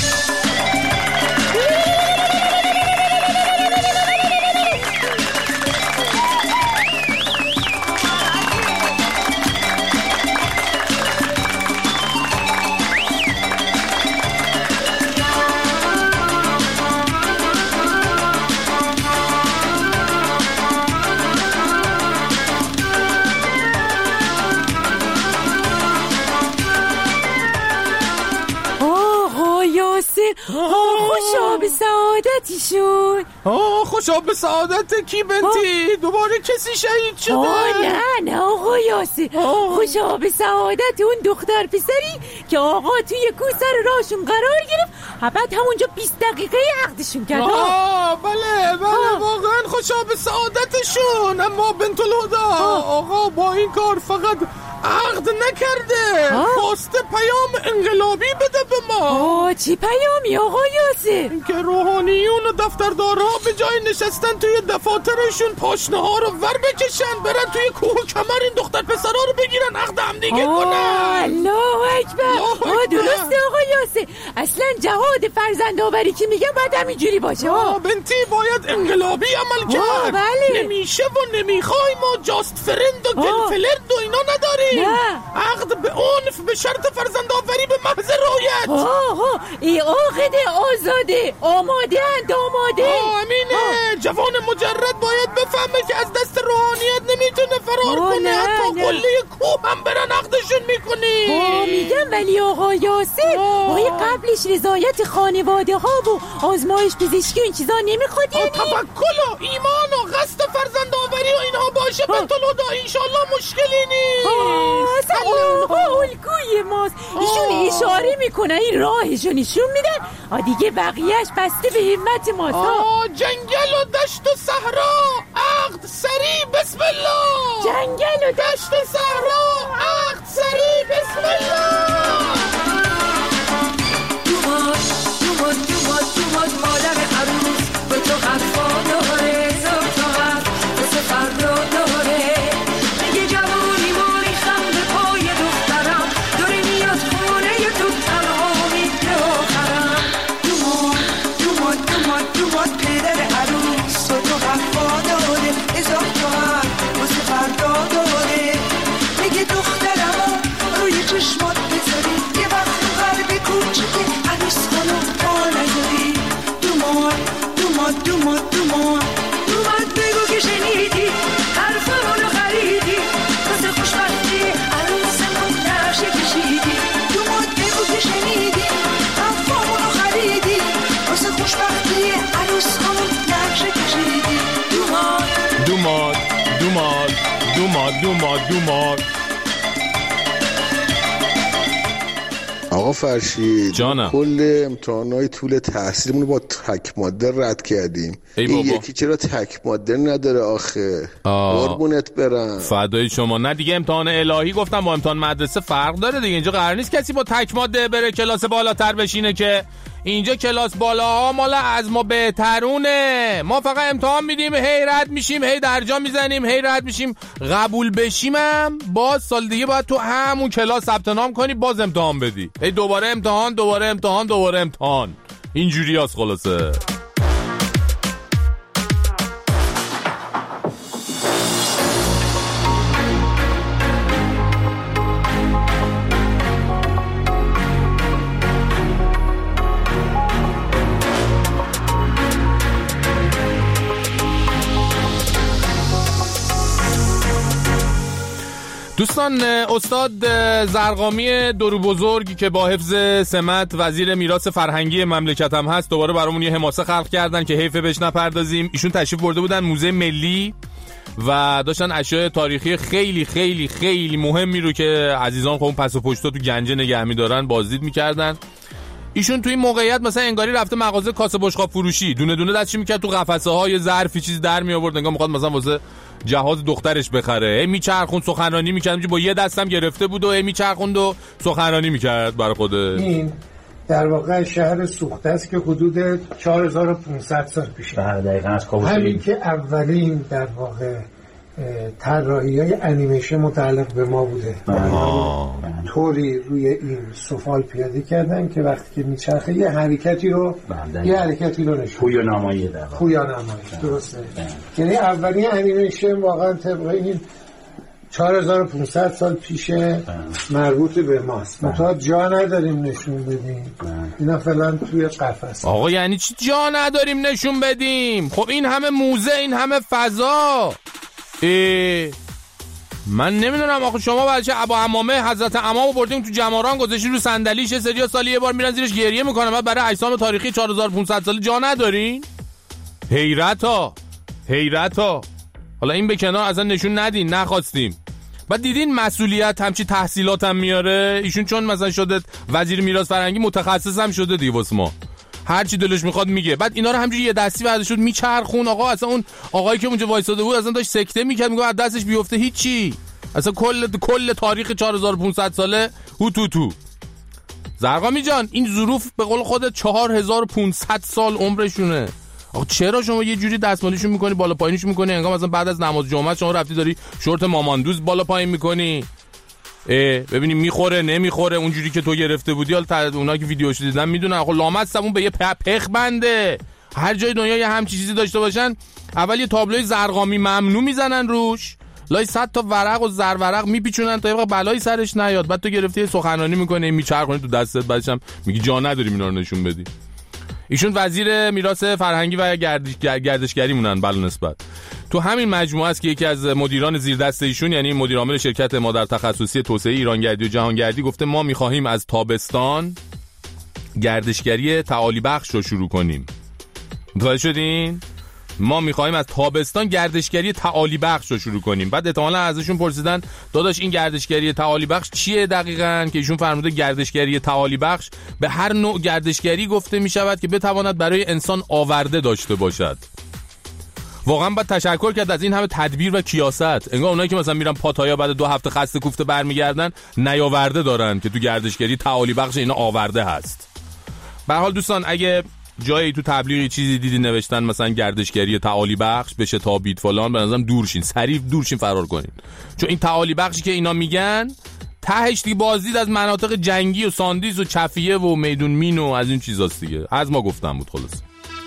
J: خوشا به سعادتیشون.
B: آه خوشا به سعادت کی بنتی؟ دوباره کسی شهید شده؟
J: آه نه نه آقا یاسر، خوشا به سعادت اون دختر پسری که آقا توی کوه سر راهشون قرار گرفت، بعد همونجا بیست دقیقه عقدشون کرد.
B: آه بله بله واقعا خوشا به سعادتشون. اما بنت الهدی آقا با این کار فقط عقد نکرده، خواسته پیام انقلابی بده به ما.
J: آه چی پیامی آقا یاسر؟
B: که روحانیون و دفتردارها به جای نشستن توی دفاترشون پاشنه ها رو ور بکشن، برن توی کوه و کمر این دختر پسرها رو بگیرن عقد هم دیگه کنن.
J: الله اکبر. آه درسته آقا یاسر، اصلا جهاد فرزندآوری که میگم باید همینجوری باشه.
B: آه بنتی باید انقلابی عمل کرد.
J: بله.
B: نمیشه و نمیخوای ما جاست فرند و گل فلرد و اینا نداریم.
J: نه.
B: عقد به عنف به شرط فرزندآوری به محض رعایت.
J: آه ای عقد آزاده، آماده اند آماده.
B: آه امینه. جوان مجرد باید بفهمه که از دست روحانیت نمیتونه فرار کنه، حتی قله کوه هم برن عقدشون میکنی.
J: آه میگم ولی آقا یاسر آقای قبلش رضایت خانواده ها و آزمایش پزشکی این چیزا نمیخواد یعنی؟
B: توکل و ایمان و قصد فرزندآوری و اینها باشه بنت الهدی انشالله مشکلی نیست.
J: آه آقا الگوی ماست، ایشون اشاره میکنه این راهشون نشون میدن، آ دیگه بقیهش بسته به همت ماست.
B: آه جنگل و دشت و صحرا عقد سری بسم الله.
J: جنگل و
B: دشت و صحرا عقد سری بسم الله.
K: دوماد دوماد دوماد دوماد مادر عروس به تو خطفا داره، زب تا هست بسه فردا داره. میگه جوانی ما ریختم به پای دخترم، داره میاد خونه تو تنها میده آخرم. دوماد دوماد دوماد دوماد پدر عروس به تو خطفا داره، ازاب تا هست بسه فردا داره. میگه دخترم روی چشمات بذاری، یه وقت قلب کوچیک عروس خانم پا نذاری. دوماد دوماد دوماد دوماد دوماد بگو که شنیدی حرفمونو خریدی، واسه خوشبختی عروسمون نقشه کشیدی. دوماد بگو که شنیدی حرفمونو خریدی، واسه خوشبختی عروسمون نقشه کشیدی. دوماد
B: دوماد دوماد دوماد دوماد دوماد.
L: آقا فرشید
B: جانم،
L: کل امتحانات طول تحصیلمون رو با تک ماده رد کردیم. این یکی چرا تک ماده نداره آخه؟ قربونت برم.
B: فدای شما. نه دیگه امتحان الهی گفتم با امتحان مدرسه فرق داره دیگه. اینجا قرار نیست کسی با تک ماده بره کلاس بالاتر بشینه، که اینجا کلاس بالاها مال از ما بهترونه. ما فقط امتحان میدیم، هی رد میشیم، هی درجا میزنیم، هی رد میشیم. قبول بشیمم باز سال دیگه باید تو همون کلاس ثبت نام کنی، باز امتحان بدی، هی دوباره امتحان دوباره امتحان دوباره امتحان. اینجوری هست خلاصه. دوستان، استاد زرقامی درو بزرگ که با حفظ سمت وزیر میراث فرهنگی مملکت هم هست، دوباره برامون یه حماسه خلق کردن که حیفه بهش نپردازیم. ایشون تشریف برده بودن موزه ملی و داشتن اشیاء تاریخی خیلی خیلی خیلی مهمی رو که عزیزان خب پس و پشتا تو گنجه نگه می‌دارن بازدید می‌کردن. ایشون تو این موقعیت مثلا انگاری رفته مغازه کاسه بشقاب فروشی، دونه دونه دستش می‌کرد تو قفسه ها یه ظرفی چیز در می آورد، انگار می‌خواد مثلا واسه جهاز دخترش بخره. هی میچرخون سخنرانی می‌کرد، با یه دستم گرفته بود و هی میچرخوند و سخنرانی می‌کرد برای خودش.
M: این در واقع شهر سوخته است که حدود چهار هزار و پانصد سال پیشه.
N: دقیقاً از
M: همین که اولین در واقع طراحی‌های انیمیشن متعلق به ما بوده. طوری روی این سفال پیاده کردن که وقتی که میچرخه یه حرکتی رو یه حرکتی رو نشون
N: پویانامایی در واقع.
M: پویانامایی درسته. یعنی اولین انیمیشن واقعا طبق این چهار هزار و پانصد سال پیش مربوط به ماست. ما جا نداریم نشون بدیم. اینا فعلا توی قفس.
B: آقا یعنی چی جا نداریم نشون بدیم؟ خب این همه موزه، این همه فضا. ای من نمیدونم آخه شما بچه ابا عمامه حضرت امامو بردیم تو جماران گذاشتین رو صندلیش، سریا سالی یه بار میرن زیرش گریه میکنن، بعد برای اجسام تاریخی چهار هزار و پانصد ساله جا ندارین؟ حیرت ها حیرت ها. حالا این به کنار اصلا نشون ندین، نخواستیم. بعد دیدین مسئولیت همچی تحصیلات هم میاره ایشون، چون مثلا شده وزیر میراث فرهنگی متخصص هم شده دیگه واسه ما، هر چی دلش میخواد میگه. بعد اینا رو همینجوری یه دستی بعد شد میچرخون. آقا اصلا اون آقایی که اونجا وایساده بود اصلا داشت سکته میکرد، میگه از دستش بیفته هیچی. اصلا کل کل تاریخ چهار هزار و پانصد ساله هو تو تو. زرقامی جان این ظروف به قول خودت چهار هزار و پانصد سال عمرشونه. آقا چرا شما یه جوری دستمالیشون میکنی، بالا پایینشون میکنی، انگار مثلا بعد از نماز جمعه شما رفتی داری شورت ماماندوز بالا پایین میکنی؟ اه ببینیم میخوره نمیخوره اونجوری که تو گرفته بودی. حالا اونایی که ویدیوش دیدن میدونن. آخه لامصبون به یه پخ بنده. هر جای دنیا یه همچی چیزی داشته باشن اول یه تابلوی زرقامی ممنوع میزنن روش، لای صد تا ورق و زرورق میپیچونن تا یه بلایی سرش نیاد. بعد تو گرفتی یه سخنرانی میکنه میچرخونی تو دستت، بعدش هم میگی جا نداریم اینا رو نشون بدی. ایشون وزیر میراث فرهنگی و گردش گردشگری مونن بلا نسبت. تو همین مجموعه است که یکی از مدیران زیر دست ایشون یعنی مدیر عامل شرکت مادر تخصصی توسعه ایرانگردی و جهانگردی گفته ما می‌خواهیم از تابستان گردشگری تعالی بخش رو شروع کنیم. متوجه شدین؟ ما می‌خواهیم از تابستان گردشگری تعالی بخش رو شروع کنیم. بعد احتمالاً ازشون پرسیدن داداش این گردشگری تعالی بخش چیه دقیقاً؟ که ایشون فرموده گردشگری تعالی بخش به هر نوع گردشگری گفته می‌شود که بتواند برای انسان آورده داشته باشد. واقعا باید تشکر کرد از این همه تدبیر و کیاست. انگار اونایی که مثلا میرن پاتایا بعد دو هفته خسته کوفته برمیگردن نیاورده دارن که تو گردشگری تعالی بخش اینا آورده هست. به هر حال دوستان اگه جایی تو تبلیغی چیزی دیدی نوشتن مثلا گردشگری تعالی بخش بشه تابید فلان، به نظرم دورشین، سریع دورشین فرار کنین. چون این تعالی بخشی که اینا میگن تهش دیگه بازدید از مناطق جنگی و ساندیز و چفیه و میدون مین و از این چیزاست دیگه. از ما گفتم بود خلاص.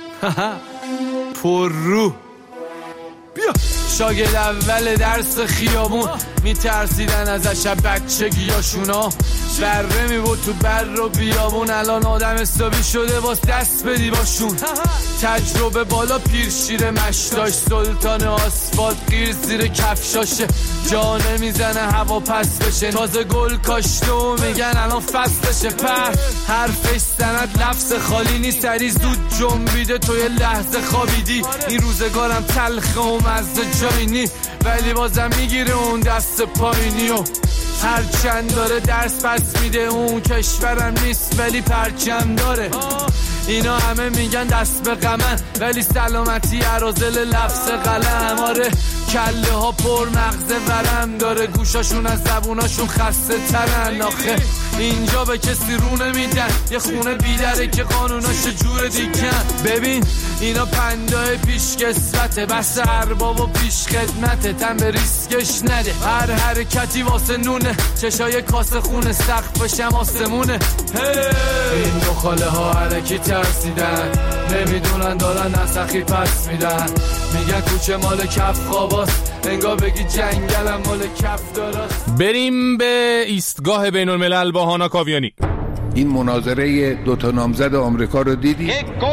O: پر رو بیا شاگرد اول درس خیابون میترسیدن ازش بچگیاشونا، بره میبود تو بر و بیابون، الان آدم حسابی شده باز دست بدی باشون. تجربه بالا پیر شیر مشتاش، سلطان آسفالت غیر زیر کفشاشه، جا نمیزنه هوا پس بشه، تازه گل کاشته و میگن الان فصلشه. پر حرفش سند لفظ خالی نیست، سری زود جنبیده تو یه لحظه خوابیدی. این روزگارم تلخه و مزه جایی نی، ولی بازم میگیره اون دست پایینی و هر چند داره درس پس میده. اون کشورم نیست ولی پرچم داره. اینا همه میگن دست به غمن ولی سلامتی عرازل لفظ قلم. آره کله ها پر مغز ورم داره، گوشاشون از زبوناشون خسته ترن. آخه اینجا به کسی رو نمیدن، یه خونه بیدره که قانوناش جور دیگن. ببین اینا پندای پیش کسوته، بس ارباب و پیش خدمته، تن به ریسکش نده. هر حرکتی واسه نونه، چشای کاسه خونه، سقفشم آسمونه. این دو خاله ها حرکی ترسیدن، نمیدونن دارن نسخی پس میدن. میگن کوچه مال کف خواباست، انگار بگی جنگلم مال کف داراست.
B: بریم به ایستگاه بین الملل با هانا کاویانی.
P: این مناظره دوتا نامزد آمریکا رو دیدی؟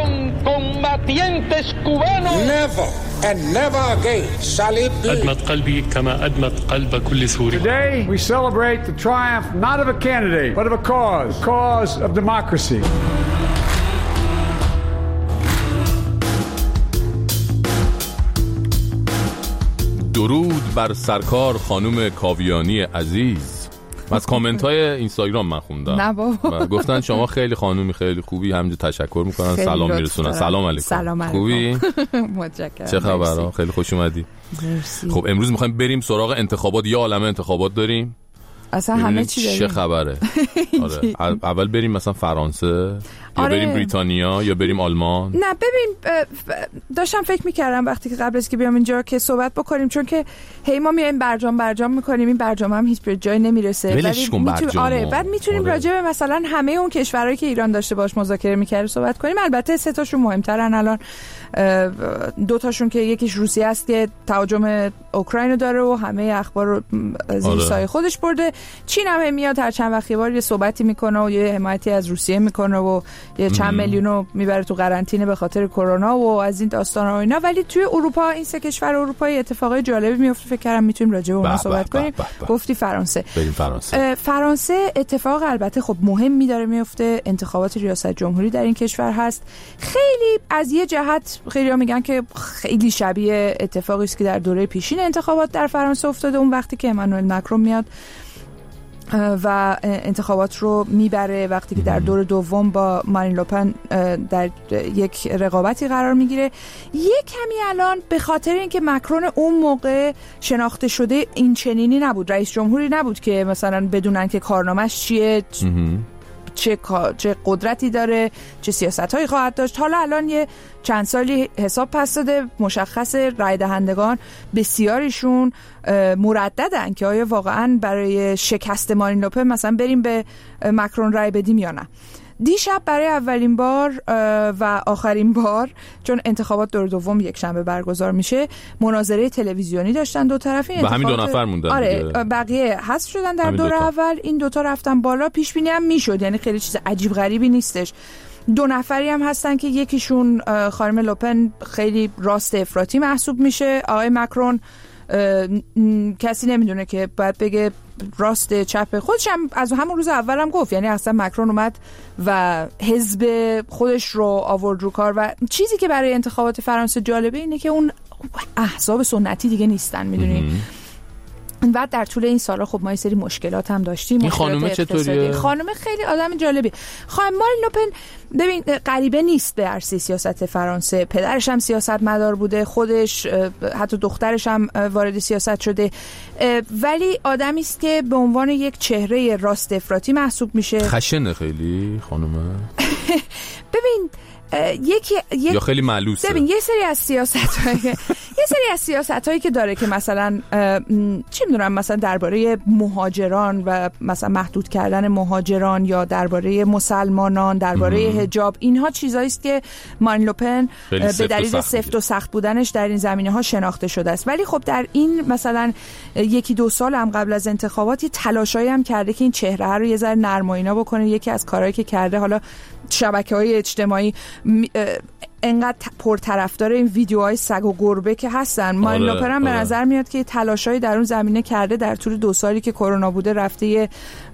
Q: Never and never again shall it be.
R: أدمت قلبي كما أدمت قلب كل سوري.
S: Today we celebrate the triumph not of a candidate but of a cause, the cause of democracy.
B: درود بر سرکار خانم کاویانی عزیز. از کامنت های اینستاگرام من خوندم.
T: نه بابا.
B: گفتن شما خیلی خانومی خیلی خوبی، همینجا تشکر میکنن، سلام میرسونن. سلام علیکم.
T: سلام علیکم.
B: خوبی؟
T: متشکرم.
B: چه خبره؟ خیلی خوش اومدی.
T: مرسی.
B: خب امروز میخوایم بریم سراغ انتخابات. یه عالمه انتخابات داریم.
N: اصلا همه چی داریم.
B: چه خبره؟ آره. اول بریم مثلا فرانسه یا آره. بریم بریتانیا یا بریم آلمان؟
N: نه ببین داشتم فکر میکردم وقتی که قبل از که بیام اینجا که صحبت بکنیم، چون که هی ما میایم برجام برجام میکنیم، این برجام هم هیچ به جای نمیرسه.
B: ولی میتونیم
N: آره بعد میتونیم آره. راجع به مثلا همه اون کشورهایی که ایران داشته باش مذاکره میکرد صحبت کنیم. البته سه تاشون مهمترن الان، دو تاشون که یکیش روسیه است که تهاجم اوکراین داره و همه اخبار رو زیر سایه خودش برده. چین هم میاد هر چند وقت یه بار یه صحبتی میکنه و یه حمایتی از روسیه میکنه و یه چند میلیونو میبره تو قرنطینه به خاطر کرونا و از این داستانا و اینا. ولی توی اروپا این سه کشور اروپایی اتفاقای جالبی میفته، فکر کردم میتونیم راجع به اونها صحبت کنیم. با با با. گفتی فرانسه.
B: بریم فرانسه.
N: فرانسه اتفاق البته خب مهمی داره میفته، انتخابات ریاست جمهوری در این کشور هست. خیلی از یه جهت خیلی‌ها میگن که خیلی شبیه اتفاقی است که در دوره پیشین انتخابات در فرانسه افتاده، اون وقتی که امانوئل مکرون میاد و انتخابات رو میبره، وقتی که در دور دوم با مارین لوپن در یک رقابتی قرار میگیره. یک کمی الان به خاطر اینکه مکرون اون موقع شناخته شده این چنینی نبود، رئیس جمهوری نبود که مثلا بدونن که کارنامه‌اش چیه، چه چه قدرتی داره، چه سیاست‌هایی خواهد داشت. حالا الان یه چند سالی حساب پس داده، مشخص رای دهندگان بسیاریشون مرددن که آیا واقعا برای شکست مارین لوپن مثلا بریم به مکرون رای بدیم یا نه. دیشب برای اولین بار و آخرین بار، چون انتخابات دور دوم یک شنبه برگزار میشه، مناظره تلویزیونی داشتن دو طرفی.
B: و همین دو نفر موندن.
N: آره بقیه حذف شدن در دور اول، این دوتا رفتن بالا. پیش بینی هم میشد، یعنی خیلی چیز عجیب غریبی نیستش. دو نفری هم هستن که یکیشون خانم لوپن خیلی راست افراطی محسوب میشه، آقای مکرون کسی نمیدونه که باید بگه راست چپ. خودش هم از همون روز اول هم گفت، یعنی اصلا مکرون اومد و حزب خودش رو آورد رو کار. و چیزی که برای انتخابات فرانسه جالبه اینه که اون احزاب سنتی دیگه نیستن، میدونی. بعد در طول این سالا خب ما یه سری مشکلات هم داشتیم.
B: این خانومه چطوریه؟
N: خانومه خیلی آدم جالبی. خانم مارین لوپن ببین غریبه نیست به عرصه سیاست فرانسه، پدرش هم سیاستمدار بوده، خودش حتی دخترش هم وارد سیاست شده، ولی آدمی است که به عنوان یک چهره راست افراطی محسوب میشه.
B: خشنه خیلی خانومه.
N: ببین یکی یک...
B: یا خیلی معلوسه.
N: ببین یه سری از سیاست‌های یه سری از سیاست‌هایی که داره که مثلا چی می‌دونم مثلا درباره مهاجران و مثلا محدود کردن مهاجران یا درباره مسلمانان، درباره حجاب، اینها چیزایی است که مارین لوپن به دلیل سفت و سخت بودنش در این زمینه‌ها شناخته شده است. ولی خب در این مثلا یکی دو سال هم قبل از انتخابات تلاشایی هم کرده که این چهره رو یه ذره نرم و اینا بکنه. یکی از کارهایی که کرده، حالا شبکه‌های اجتماعی انقدر پرطرفدار این ویدیوهای سگ و گربه که هستن، مارین لوپن هم به نظر میاد که تلاشایی در اون زمینه کرده. در طول دو سالی که کرونا بوده رفته یه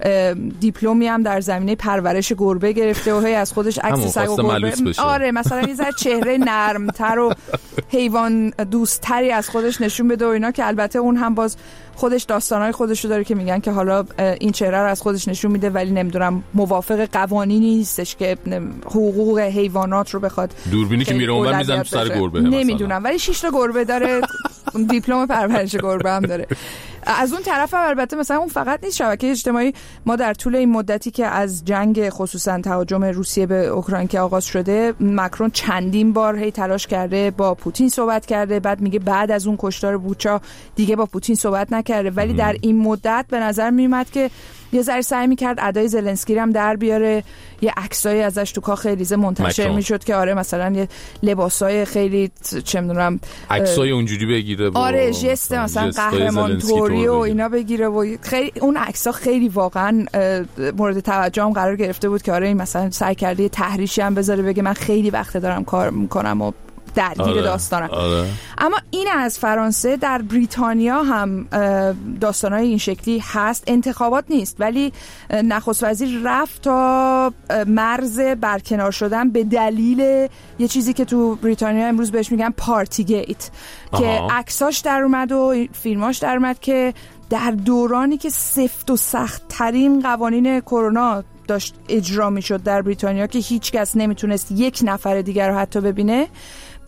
N: دیپلمی هم در زمینه پرورش گربه گرفته و هی از خودش عکس سگ و گربه، آره مثلا یه ذره چهره نرمتر و حیوان دوستتری از خودش نشون بده و اینا، که البته اون هم باز خودش داستانای خودشو داره که میگن که حالا این چهره رو از خودش نشون میده ولی نمیدونم موافق قوانینی نیستش که حقوق حیوانات رو بخواد.
B: دوربینی که میره اونور میزنه تو سر گربه
N: نمیدونم، ولی شش تا گربه داره، دیپلم پرورش گربه هم داره. از اون طرف هم البته مثلا اون فقط نیست، شبکه اجتماعی ما در طول این مدتی که از جنگ خصوصا تهاجم روسیه به اوکراین که آغاز شده، مکرون چندین بار هی تلاش کرده با پوتین صحبت کرده، بعد میگه بعد از اون کشتار بوچا دیگه با پوتین صحبت نکرده، ولی در این مدت به نظر میومد که یه ذره سعی میکرد ادای زلنسکی هم در بیاره، یه عکسایی ازش تو کاخ الیزه منتشر میشد که آره مثلا یه لباسای خیلی چه میدونم
B: عکسای اونجوری بگیره،
N: آره جست مثلا قهرمان توری و اینا بگیره و خیلی اون عکس‌ها خیلی واقعا مورد توجه هم قرار گرفته بود که آره مثلا سعی کرده یه تحریشی هم بذاره بگه من خیلی وقت دارم کار میکنم و درگیر آره، داستانم. آره. اما این از فرانسه. در بریتانیا هم داستانای این شکلی هست. انتخابات نیست ولی نخست وزیر رفت تا مرز برکنار شدن به دلیل یه چیزی که تو بریتانیا امروز بهش میگن پارتی گیت، که عکساش در اومد و فیلماش در اومد که در دورانی که سفت و سخت ترین قوانین کرونا داشت اجرا میشد در بریتانیا که هیچ کس نمیتونست یک نفر دیگر رو حتی ببینه،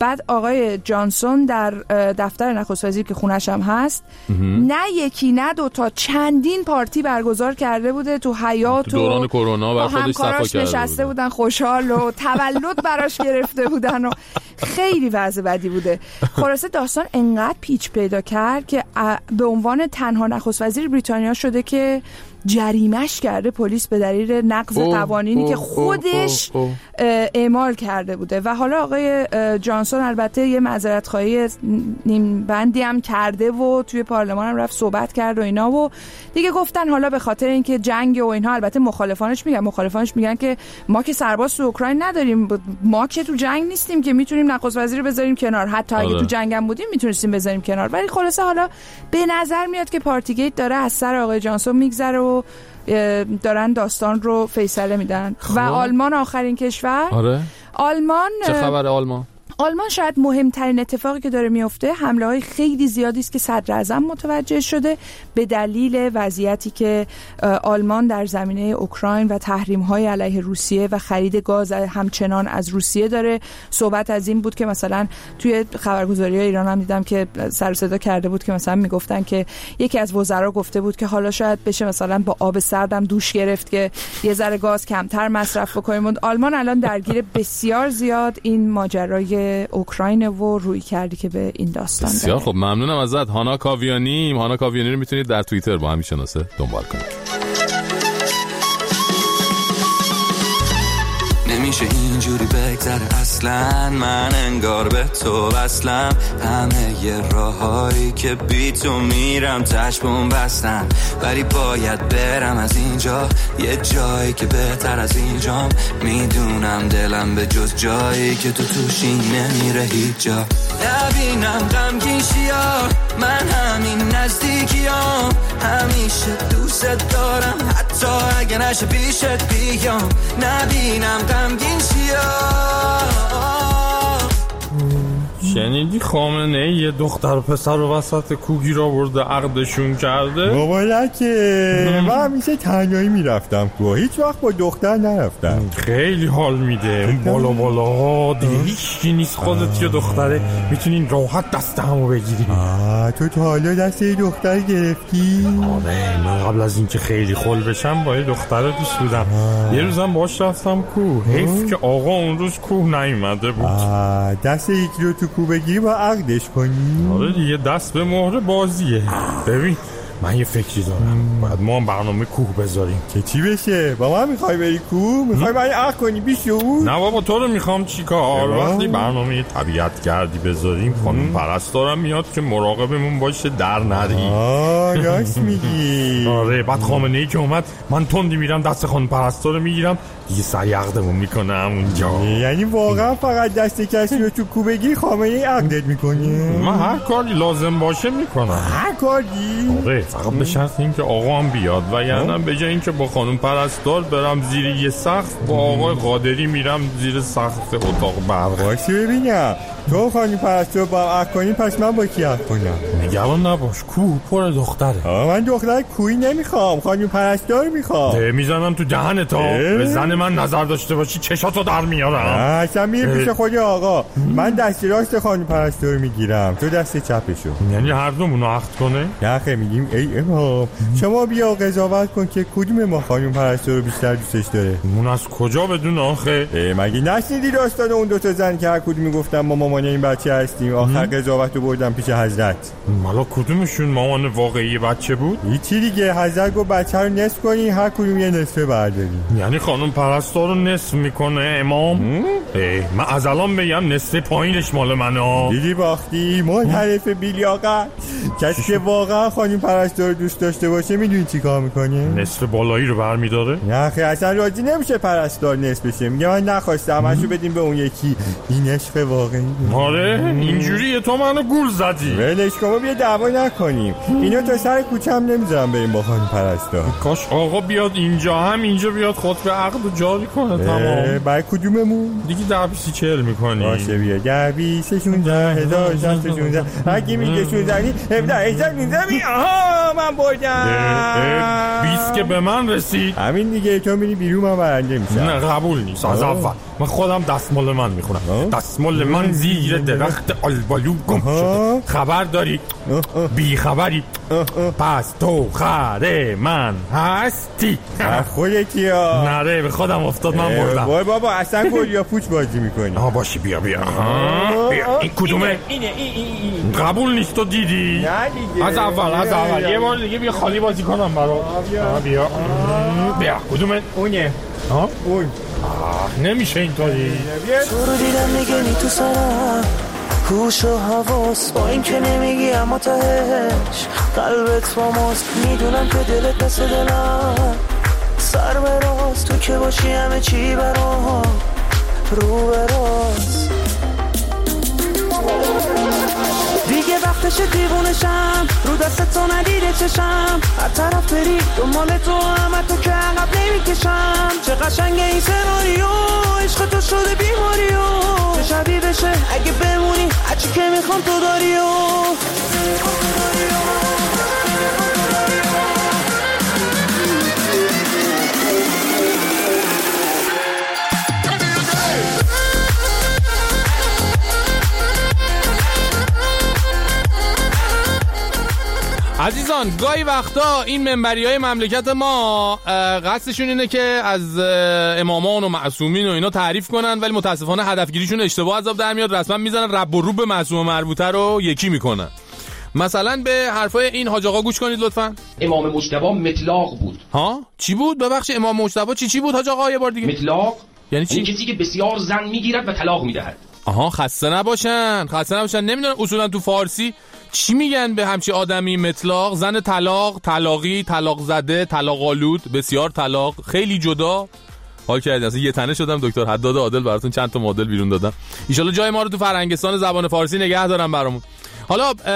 N: بعد آقای جانسون در دفتر نخست وزیر که خونش هم هست نه یکی نه دو تا چندین پارتی برگزار کرده بوده تو حیاط و
B: دوران کرونا بر خودش صفا کرده
N: نشسته بودن خوشحال و تولد براش گرفته بودن و خیلی وضع بدی بوده. خلاصه داستان انقدر پیچ پیدا کرد که به عنوان تنها نخست وزیر بریتانیا شده که جریمش کرده پلیس به دلیل نقض قوانینی که خودش اوه اوه اوه. اعمال کرده بوده. و حالا آقای جانسون البته یه معذرت خواهی نیم بندی هم کرده و توی پارلمان هم رفت صحبت کرد و اینا و دیگه گفتن حالا به خاطر اینکه جنگ و اینها، البته مخالفانش میگن مخالفانش میگن که ما که سرباز تو اوکراین نداریم، ما که تو جنگ نیستیم که میتونیم نخست وزیر بذاریم کنار، حتی اگه تو جنگ هم بودیم میتونستیم بذاریم کنار. ولی خلاصه حالا به نظر میاد که پارتیگیت داره از سر آقای جانسون میگذره و دارن داستان رو فیصله میدن. و آلمان آخرین کشور.
B: آره.
N: آلمان
B: چه خبر آلمان؟
N: آلمان شاید مهمترین اتفاقی که داره میفته حمله های خیلی زیادی است که صدر اعظم متوجه شده به دلیل وضعیتی که آلمان در زمینه اوکراین و تحریم های علیه روسیه و خرید گاز همچنان از روسیه داره. صحبت از این بود که مثلا توی خبرگزاری های ایران هم دیدم که سر و صدا کرده بود که مثلا میگفتن که یکی از وزرا گفته بود که حالا شاید بشه مثلا با آب سردم دوش گرفت که یه ذره گاز کمتر مصرف بکنیم. آلمان الان درگیر بسیار زیاد این ماجرای اوکراین و روی کردی که به این داستان داره.
B: بسیار خب، ممنونم ازت. هانا کاویانی. هانا کاویانی رو میتونید در توییتر با همین شناسه دنبال کنید.
T: نمیشه اینجوری بگذره اصلا، من انگار به تو وصلم، همه یه راهایی که بی تو میرم چشمم بستن، ولی باید برم از اینجا یه جایی که بهتر از اینجام، میدونم دلم به جز جایی که تو توشی نمیره هیچ جا. نبینم غمگین شیا، من همین نزدیکیام، همیشه دوست دارم حتی اگه نشه پیشت بیام، نبینم غمگین شیا.
B: شنیدی خامنه یه دختر و پسر و وسط کوگی را برده عقدشون کرده؟
U: بابا لکه من همیشه تنهایی میرفتم کوه، هیچ وقت با دختر نرفتم.
B: خیلی حال میده اون بالا بالا ها دیگه هیچی نیست، خودت یه دختره میتونین راحت دست همو بگیری.
U: آه تو تا حالا دست یه دختر گرفتی؟
B: آره، من قبل از اینکه خیلی خل بشم با یه دختر دوست بودم. یه روزم باش رفتم کوه، حیف که آقا اون روز کوه نیومده بود.
U: آه دست یکی رو تو کوه بگیری با عقدش کنی؟
B: آره دیگه، دست به مهر بازیه. ببین من یه فکری دارم، باید ما هم برنامه کوه بذاریم.
U: که چی بشه؟ با من میخوای بری کوه؟ میخوای من عقد کنی بیشو؟
B: نه بابا، تو رو میخوام چیکار؟ وقتی برنامه طبیعت گردی بذاریم خانم پرستارم میاد که مراقبمون باشه در نری.
U: آه راست میگی.
B: آره، بعد خامنه ای که اومد من تندی میرم دست خانم پرستار میگیرم دیگه سری عقدمون میکنه همونجا.
U: یعنی واقعا فقط دست کسی رو تو کوه بگیری خامنه ای عقدت میکنی؟
B: من هر کاری لازم باشه میکنم.
U: هر کاری؟
B: آره، فقط به شرط این که آقا هم بیاد و یعنی به جای این که با خانم پرستار برم زیر یه سقف، با آقای قادری میرم زیر سقف اتاق برق.
U: باشه ببینم تو خانم پرستار با عقد کنی، پس من با کی عقد کنم؟
B: نگران نباش، کوه پر دختره.
U: آه من دختر کوهی نمیخوام، خانم پرستار میخوام.
B: میزنم تو دهن تا به زن من نظر داشته باشی چشاتو در میارم.
U: اصلا میره پیش خود آقا، من دست راست خانم پرستار میگیرم، تو دست چپشو.
B: یعنی هر دومونو عقد کنه؟
U: نه خیلی میگیم ای امام شما بیا قضاوت کن که کدوم ما خانم پرستار رو بیشتر دوستش داره.
B: اون از کجا بدون آخه؟
U: مگه نشنیدی داستان اون دو تا زن که هر کدوم میگفتن ما مامان این بچه هستیم، آخر قضاوت رو بردن پیش حضرت.
B: مالا کدومشون مامان واقعی بچه بود؟
U: هیچی دیگه، حضرت گفت بچه رو نصف کنی، هر کدوم یه نصفه برداریم.
B: یعنی خانم پرستار رو نصف میکنه امام؟ من از الان بگم نصف پایینش مال منه.
U: دیدی باختی منحرف بیلیاقت. کسی که واقعا خانم پرستار رو دوست داشته باشه میدونی چی کار میکنه؟
B: نصف بالایی رو برمیداره؟
U: نه خیلی اصلا راضی نمیشه پرستار نصف بشه، میگه من نخواستم همشو بدیم به اون یکی. این عشق واقعی.
B: آره اینجوریه، تو منو گول زدی.
U: ولش کن بیا دعوا نکنیم، اینا تا سر کوچه هم نمیذارم بریم با خانم پرستار.
B: کاش آقا بیاد اینجا، هم اینجا بیاد خطبه عقد رو جاری کنه. تمام.
U: برای کدوممون؟
B: دیگه در بیسی چهل میکنی.
U: باشه بیا در بیسی شونزه هزار شست شونزه اگه میگه شونزنی هفته هزار شونزه بی. آها من بردم.
B: بیست که به من رسید.
U: همین دیگه، تو میری بیرون من برنده میشم.
B: نه قبول نیست. از اول من خودم دستمال من میخونم. دستمال من زیر
U: زیر درخت آلبالو گم شده. خبر داری؟ بی خبری؟ پس تو خره من هستی. خودتی ها؟ نره به خودم افتاد من بردم. وای بابا اصلا گلیا پوچ بازی میکنی. آها باشی بیا بیا. بیا این کدومه؟
J: اینه این
U: قبول نیست تو دیدی؟ نه دیگه. از اول از اول یه بار دیگه بیا خالی بازی کنم برات. بیا بیا بیا کدومه؟ اونه. ها اون. نمیشه اینطوری.
A: تو رو دیدم میگنی تو سرم هوش و حواس با این که نمیگی اما تهش قلبت با ماست. میدونم که دلت پس دلم سر به راست تو که باشی همه چی برام رو به راست. دیگه وقتشه دیوونشم رو دست تو ندیده چشم هر طرف بری دنبال تو همه تو که عقب نمیکشم. چه قشنگه این سناریو عشق تو شده بیماریو چه شبیه بشه اگه بمونی هرچی که میخوام تو داریو.
B: عزیزان گاهی وقتا این منبریای مملکت ما قصدشون اینه که از امامان و معصومین و اینا تعریف کنن ولی متاسفانه هدفگیریشون اشتباه عذاب در میاد. رسما میزنن رب و روب معصوم و مربوطه رو یکی میکنن. مثلا به حرفای این حاج آقا گوش کنید لطفا.
V: امام مجتبی مطلاق بود.
B: ها چی بود؟ ببخشید امام مجتبی چی چی بود حاج آقا؟ یه بار دیگه.
V: مطلاق
B: یعنی چی؟
V: یعنی کسی که بسیار زن میگیرد و طلاق میدهد.
B: آها خسته نباشن خسته نباشن. نمیدونم اصولا تو فارسی چی میگن به همچی آدمی؟ مطلاق، زن طلاق، طلاقی، طلاق زده، طلاق آلود، بسیار طلاق، خیلی جدا. حال کردین اصلا یه تنه شدم دکتر حداد عادل براتون چند تا مدل بیرون دادم. ان شاءالله جای ما رو تو فرنگستان زبان فارسی نگه دارم برامون. حالا اه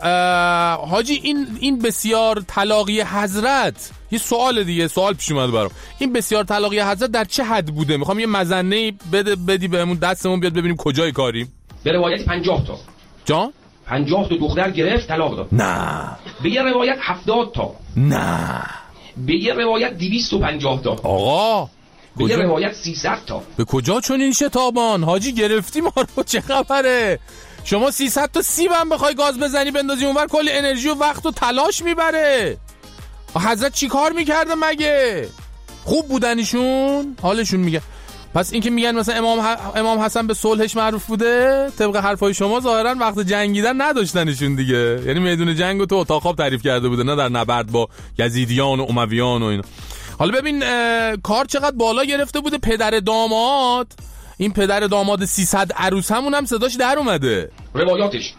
B: اه حاجی این این بسیار طلاقی حضرت یه سوال دیگه سوال پیش اومد برام. این بسیار طلاقی حضرت در چه حد بوده؟ میخوام یه مزنه بده بدی بهمون دستمون بیاد ببینیم کجای کاریم.
V: به روایت پنجاه تا.
B: جان؟
V: پنجاه تا دختر گرفت طلاق داد.
B: نه.
V: به یه روایت هفتاد تا.
B: نه.
V: به یه روایت دویست و پنجاه تا.
B: آقا
V: به یه روایت سیصد تا.
B: به کجا چون این شتابان حاجی گرفتی ما رو؟ چه خبره؟ شما سیصد تا سیب هم بخوای گاز بزنی بندازی اونور کلی انرژی و وقت و تلاش میبره. حضرت چی کار میکرده مگه؟ خوب بودنشون؟ حالشون میگه. پس این که میگن مثلا امام, ح... امام حسن به صلحش معروف بوده طبق حرفای شما ظاهرا وقت جنگیدن نداشتنشون دیگه. یعنی میدون جنگو تو اتاق خواب تعریف کرده بوده نه در نبرد با یزیدیان و امویان و اینا. حالا ببین کار چقدر بالا گرفته بوده. پدر داماد این پدر داماد سیصد عروس همون هم صداش در اومده.
V: روایاتش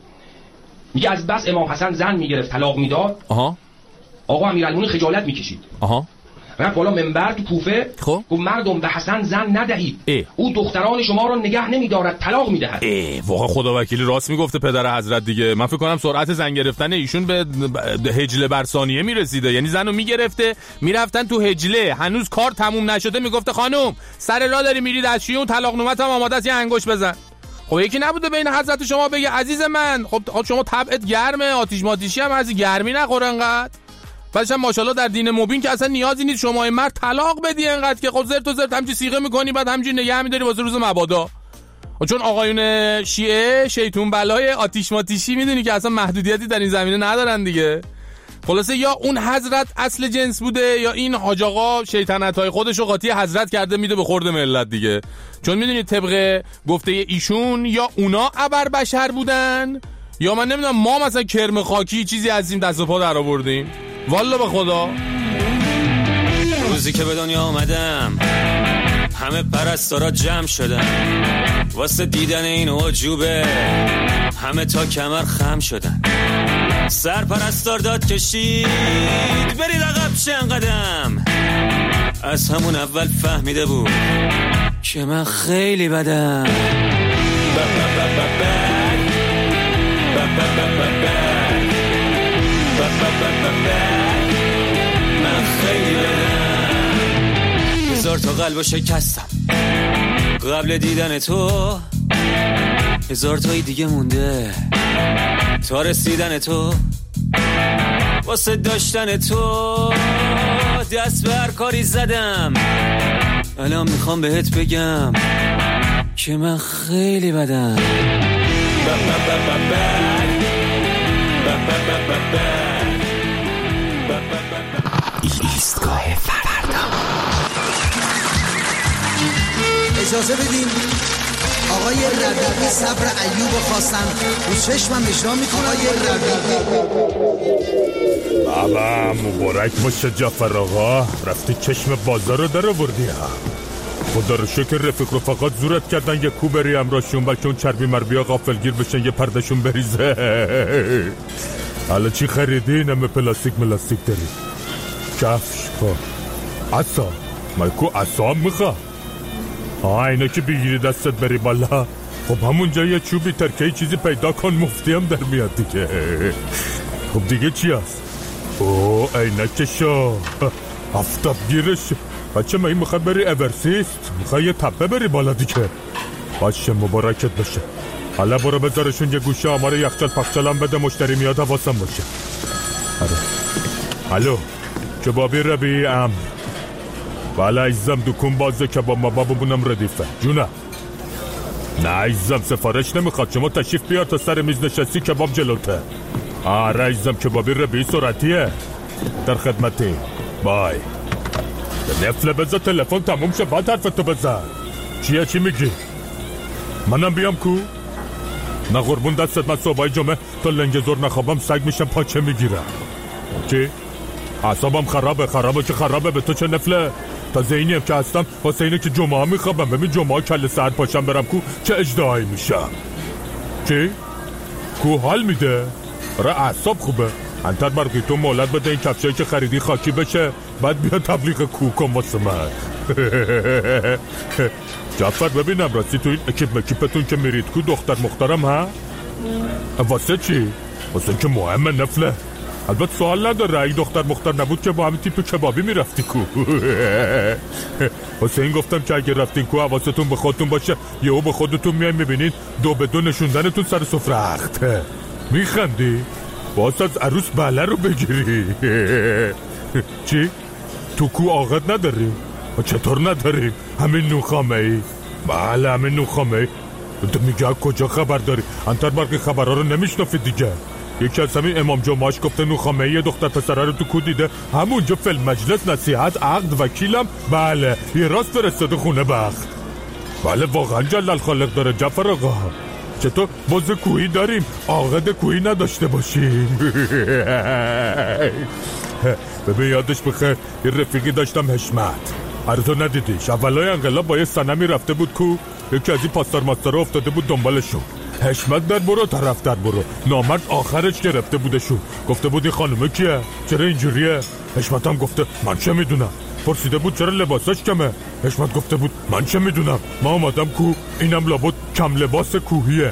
V: میگه از بس امام حسن زن میگرفت طلاق میداد.
B: آها.
V: آقا امیرالمومنین خجالت میکشید.
B: آها.
V: رفت بالا منبر تو کوفه
B: خب
V: گفت مردم به حسن زن ندهید
B: ای.
V: او دختران شما رو نگه نمیدارد طلاق میدهد.
B: ای واقعا خدا وکیلی راست میگفته پدر حضرت دیگه. من فکر کنم سرعت زن گرفتن ایشون به هجله بر ثانیه میرسیده. یعنی زنو میگرفته میرفتن تو هجله هنوز کار تموم نشده میگفته خانم سر راه داری میری دستشویی اون طلاق نوبتم آماده است یه انگوش بزن. خب یکی نبوده بین حضرت شما بگه عزیز من خب شما طبعت گرمه آتیش ماتیشی هم از گرمی نخوره انقدر. بعدش هم ماشاءالله در دین مبین که اصلا نیازی نیست شما این مرد طلاق بدی انقدر که خب زرت و زرت همچی صیغه میکنی بعد همینجوری نگه می‌داری واسه روز مبادا. چون آقایون شیعه شیطون بلای آتیش ماتیشی میدونی که اصلا محدودیتی در این زمینه ندارن دیگه. خلاصه یا اون حضرت اصل جنس بوده یا این حاج آقا شیطنت‌های خودش رو قاطی حضرت کرده میده به خورد ملت دیگه. چون میدونید طبق گفته ایشون یا اونا ابر بشر بودن یا من نمیدونم ما مثلا کرم خاکی چیزی هستیم دست و پا در آوردیم. والله به خدا
T: روزی که به دنیا آمدم همه پرستارا جمع شدن واسه دیدن این عجوبه همه تا کمر خم شدن. سر پرستار داد کشید برید عقب چند قدم از همون اول فهمیده بود که من خیلی بدم. من خیلی بدم. هزار تا قلب شکستم قبل دیدن تو هزار تایی دیگه مونده تا رسیدن تو واسه داشتن تو دست به هر کاری زدم. الان میخوام بهت بگم که من خیلی بدم.
C: ایستگاه فردا.
D: اجازه بدین آقای ربیعی صبر ایوب خواستن رو چشمم اجرا میکنه. آقای ربیعی
U: بابا مبارک باشه جعفر آقا، رفتی چشم بازار رو در آوردی ها. خدا رو شکر رفیق رفقات زورت کردن یه کو بری امراشون، بلکه اون چربی مربی ها غافلگیر بشن یه پردشون بریزه. حالا چی خریدی؟ نمه پلاستیک ملاستیک داری؟ کفش خب عصا مایکو عصا میخوا. آه اینا که بگیری دستت بری بالا، خب همونجا یه چوبی ترکه چیزی پیدا کن، مفتی هم در میاد دیگه. خب دیگه چی هست؟ اوه اینا که شو افتاب گیرش. بچه ما این میخواد بری اورسیست، میخواد یه تپه بری بالا دیگه. باشه مبارکت بشه. حالا برو بذارشون یه گوشه آمار یخچال پخچال هم بده، مشتری میاد حواسم باشه. آره الو کبابی ربیعی ام. بله عزیزم دکون بازه کباب مبابمونم ردیفه. جونه نه عزیزم سفارش نمیخواد، شما تشریف بیار تا سر میز نشستی کباب جلوته. آره عزیزم کبابی ربیعی سرعتیه، در خدمتی. بای نفله بذار تلفن تموم شه بعد حرفتو بزن. چیه چی میگی؟ منم بیام کو؟ نه قربون دستت، من صبحای جمعه تا لنگ زور نخوابم سگ میشم پاچه میگیرم. چی؟ اعصابم خرابه. خرابه که خرابه، به تو چه نفله؟ تا زینیم که هستم واسه اینه که جمعه ها میخوابم. ببین جمعه ها کل ساعت پاشم برم کو چه اجدهایی میشم. چی؟ کو حال میده؟ را اعصاب خوبه. انتر برقی تو مولد بده این کفشایی که خریدی خاکی بشه، بعد بیا تبلیغ کو کن واسه من. جعفر ببینم راستی تو این اکیپ مکیپتون که میرید کو دختر مختارم ها؟ واسه چی؟ واسه که مهمه نفله. البته سوال نداره، اگه دختر مختار نبود که با همین تیپ کبابی میرفتی کو. واسه این گفتم که اگه رفتین کو حواستون به خودتون باشه، یهو به خودتون میای میبینید دو به دو نشوندنتون سر سفره اخته. میخندی؟ باز از عروس بله رو بگیری. چی؟ تو کو آقد نداری؟ چطور نداری؟ همین نوخامه ای؟ بله همین نوخامه ای. تو میگه کجا خبر داری؟ انتر برقی خبرها رو نمیشنفی دیگه. یکی از همین امام جمعهش گفته نوخامه ای دختر پسره رو تو کو دیده، همونجا فیلم مجلس نصیحت عقد وکیلم بله یه راست فرستاده خونه بخت. بله واقعا جلال خالق داره جعفر آقا. چطور باز کوهی داریم عقد کوهی نداشته باشیم؟ ببین یادش بخیر یه رفیقی داشتم حشمت، عرضو ندیدیش؟ اولای انقلاب با یه سنمی رفته بود کو، یکی از این پاستار ماستارا افتاده بود دنبالشون. حشمت در برو طرف در برو، نامرد آخرش گرفته بودشون. گفته بود این خانومه کیه؟ چرا اینجوریه؟ حشمت هم گفته من چه میدونم. پرسیده بود چرا لباسش کمه؟ حشمت گفته بود من چه میدونم، من اومدم کو، اینم لابد کم لباس کوهیه.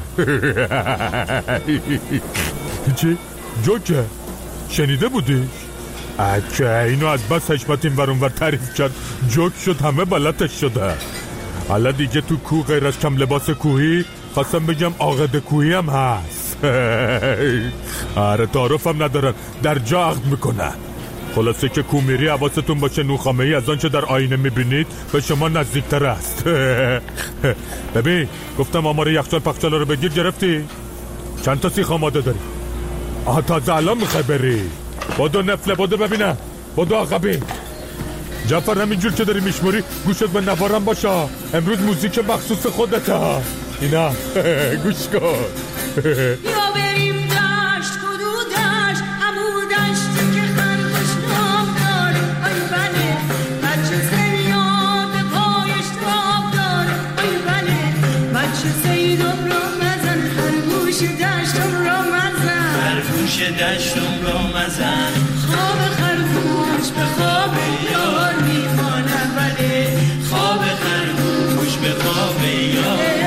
U: چی؟ جوکه؟ شنیده بودیش؟ اکه اینو از بس حشمت این ورون ور تعریف کرد جوک شد همه بلتش شده. حالا دیگه تو کو غیر از کم لباس کوهی خواستم بگم عقد کوهی هم هست. آره تعارف هم ندارن، در جا عقد میکنن. خلاصه که کو میری حواستون باشه نوخامه ای از آنچه در آینه میبینید به شما نزدیکتر است. ببین گفتم آمار یخچال پخچال رو بگیر، گرفتی؟ چند تا سیخ آماده داری؟ آها تازه الان میخوای بری؟ بادو نفله بادو ببینم، بادو آقابی. جعفر همینجور که داری میشموری گوشت به نوارم باشه، امروز موزیک مخصوص خودتا. اینا گوش کن.
K: یا بریم دشت کدو دشت همو دشتی که خرگوش نام دار. آی بله بچه سیاد به پایش تاب دار. آی بله بچه سیدم را مزن، خرگوش دشتم را مزن، خرگوش دشتم را مزن. خواب خرگوش به خواب یار میمانه، بله خواب خرگوش به خواب یار.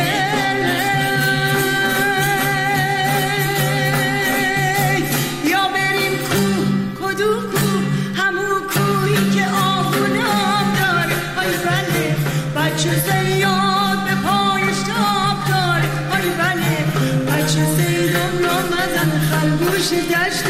K: بچه زیاد به پایش تاب دار. آی بله بچه زیدم را مزن، خرگوش دشت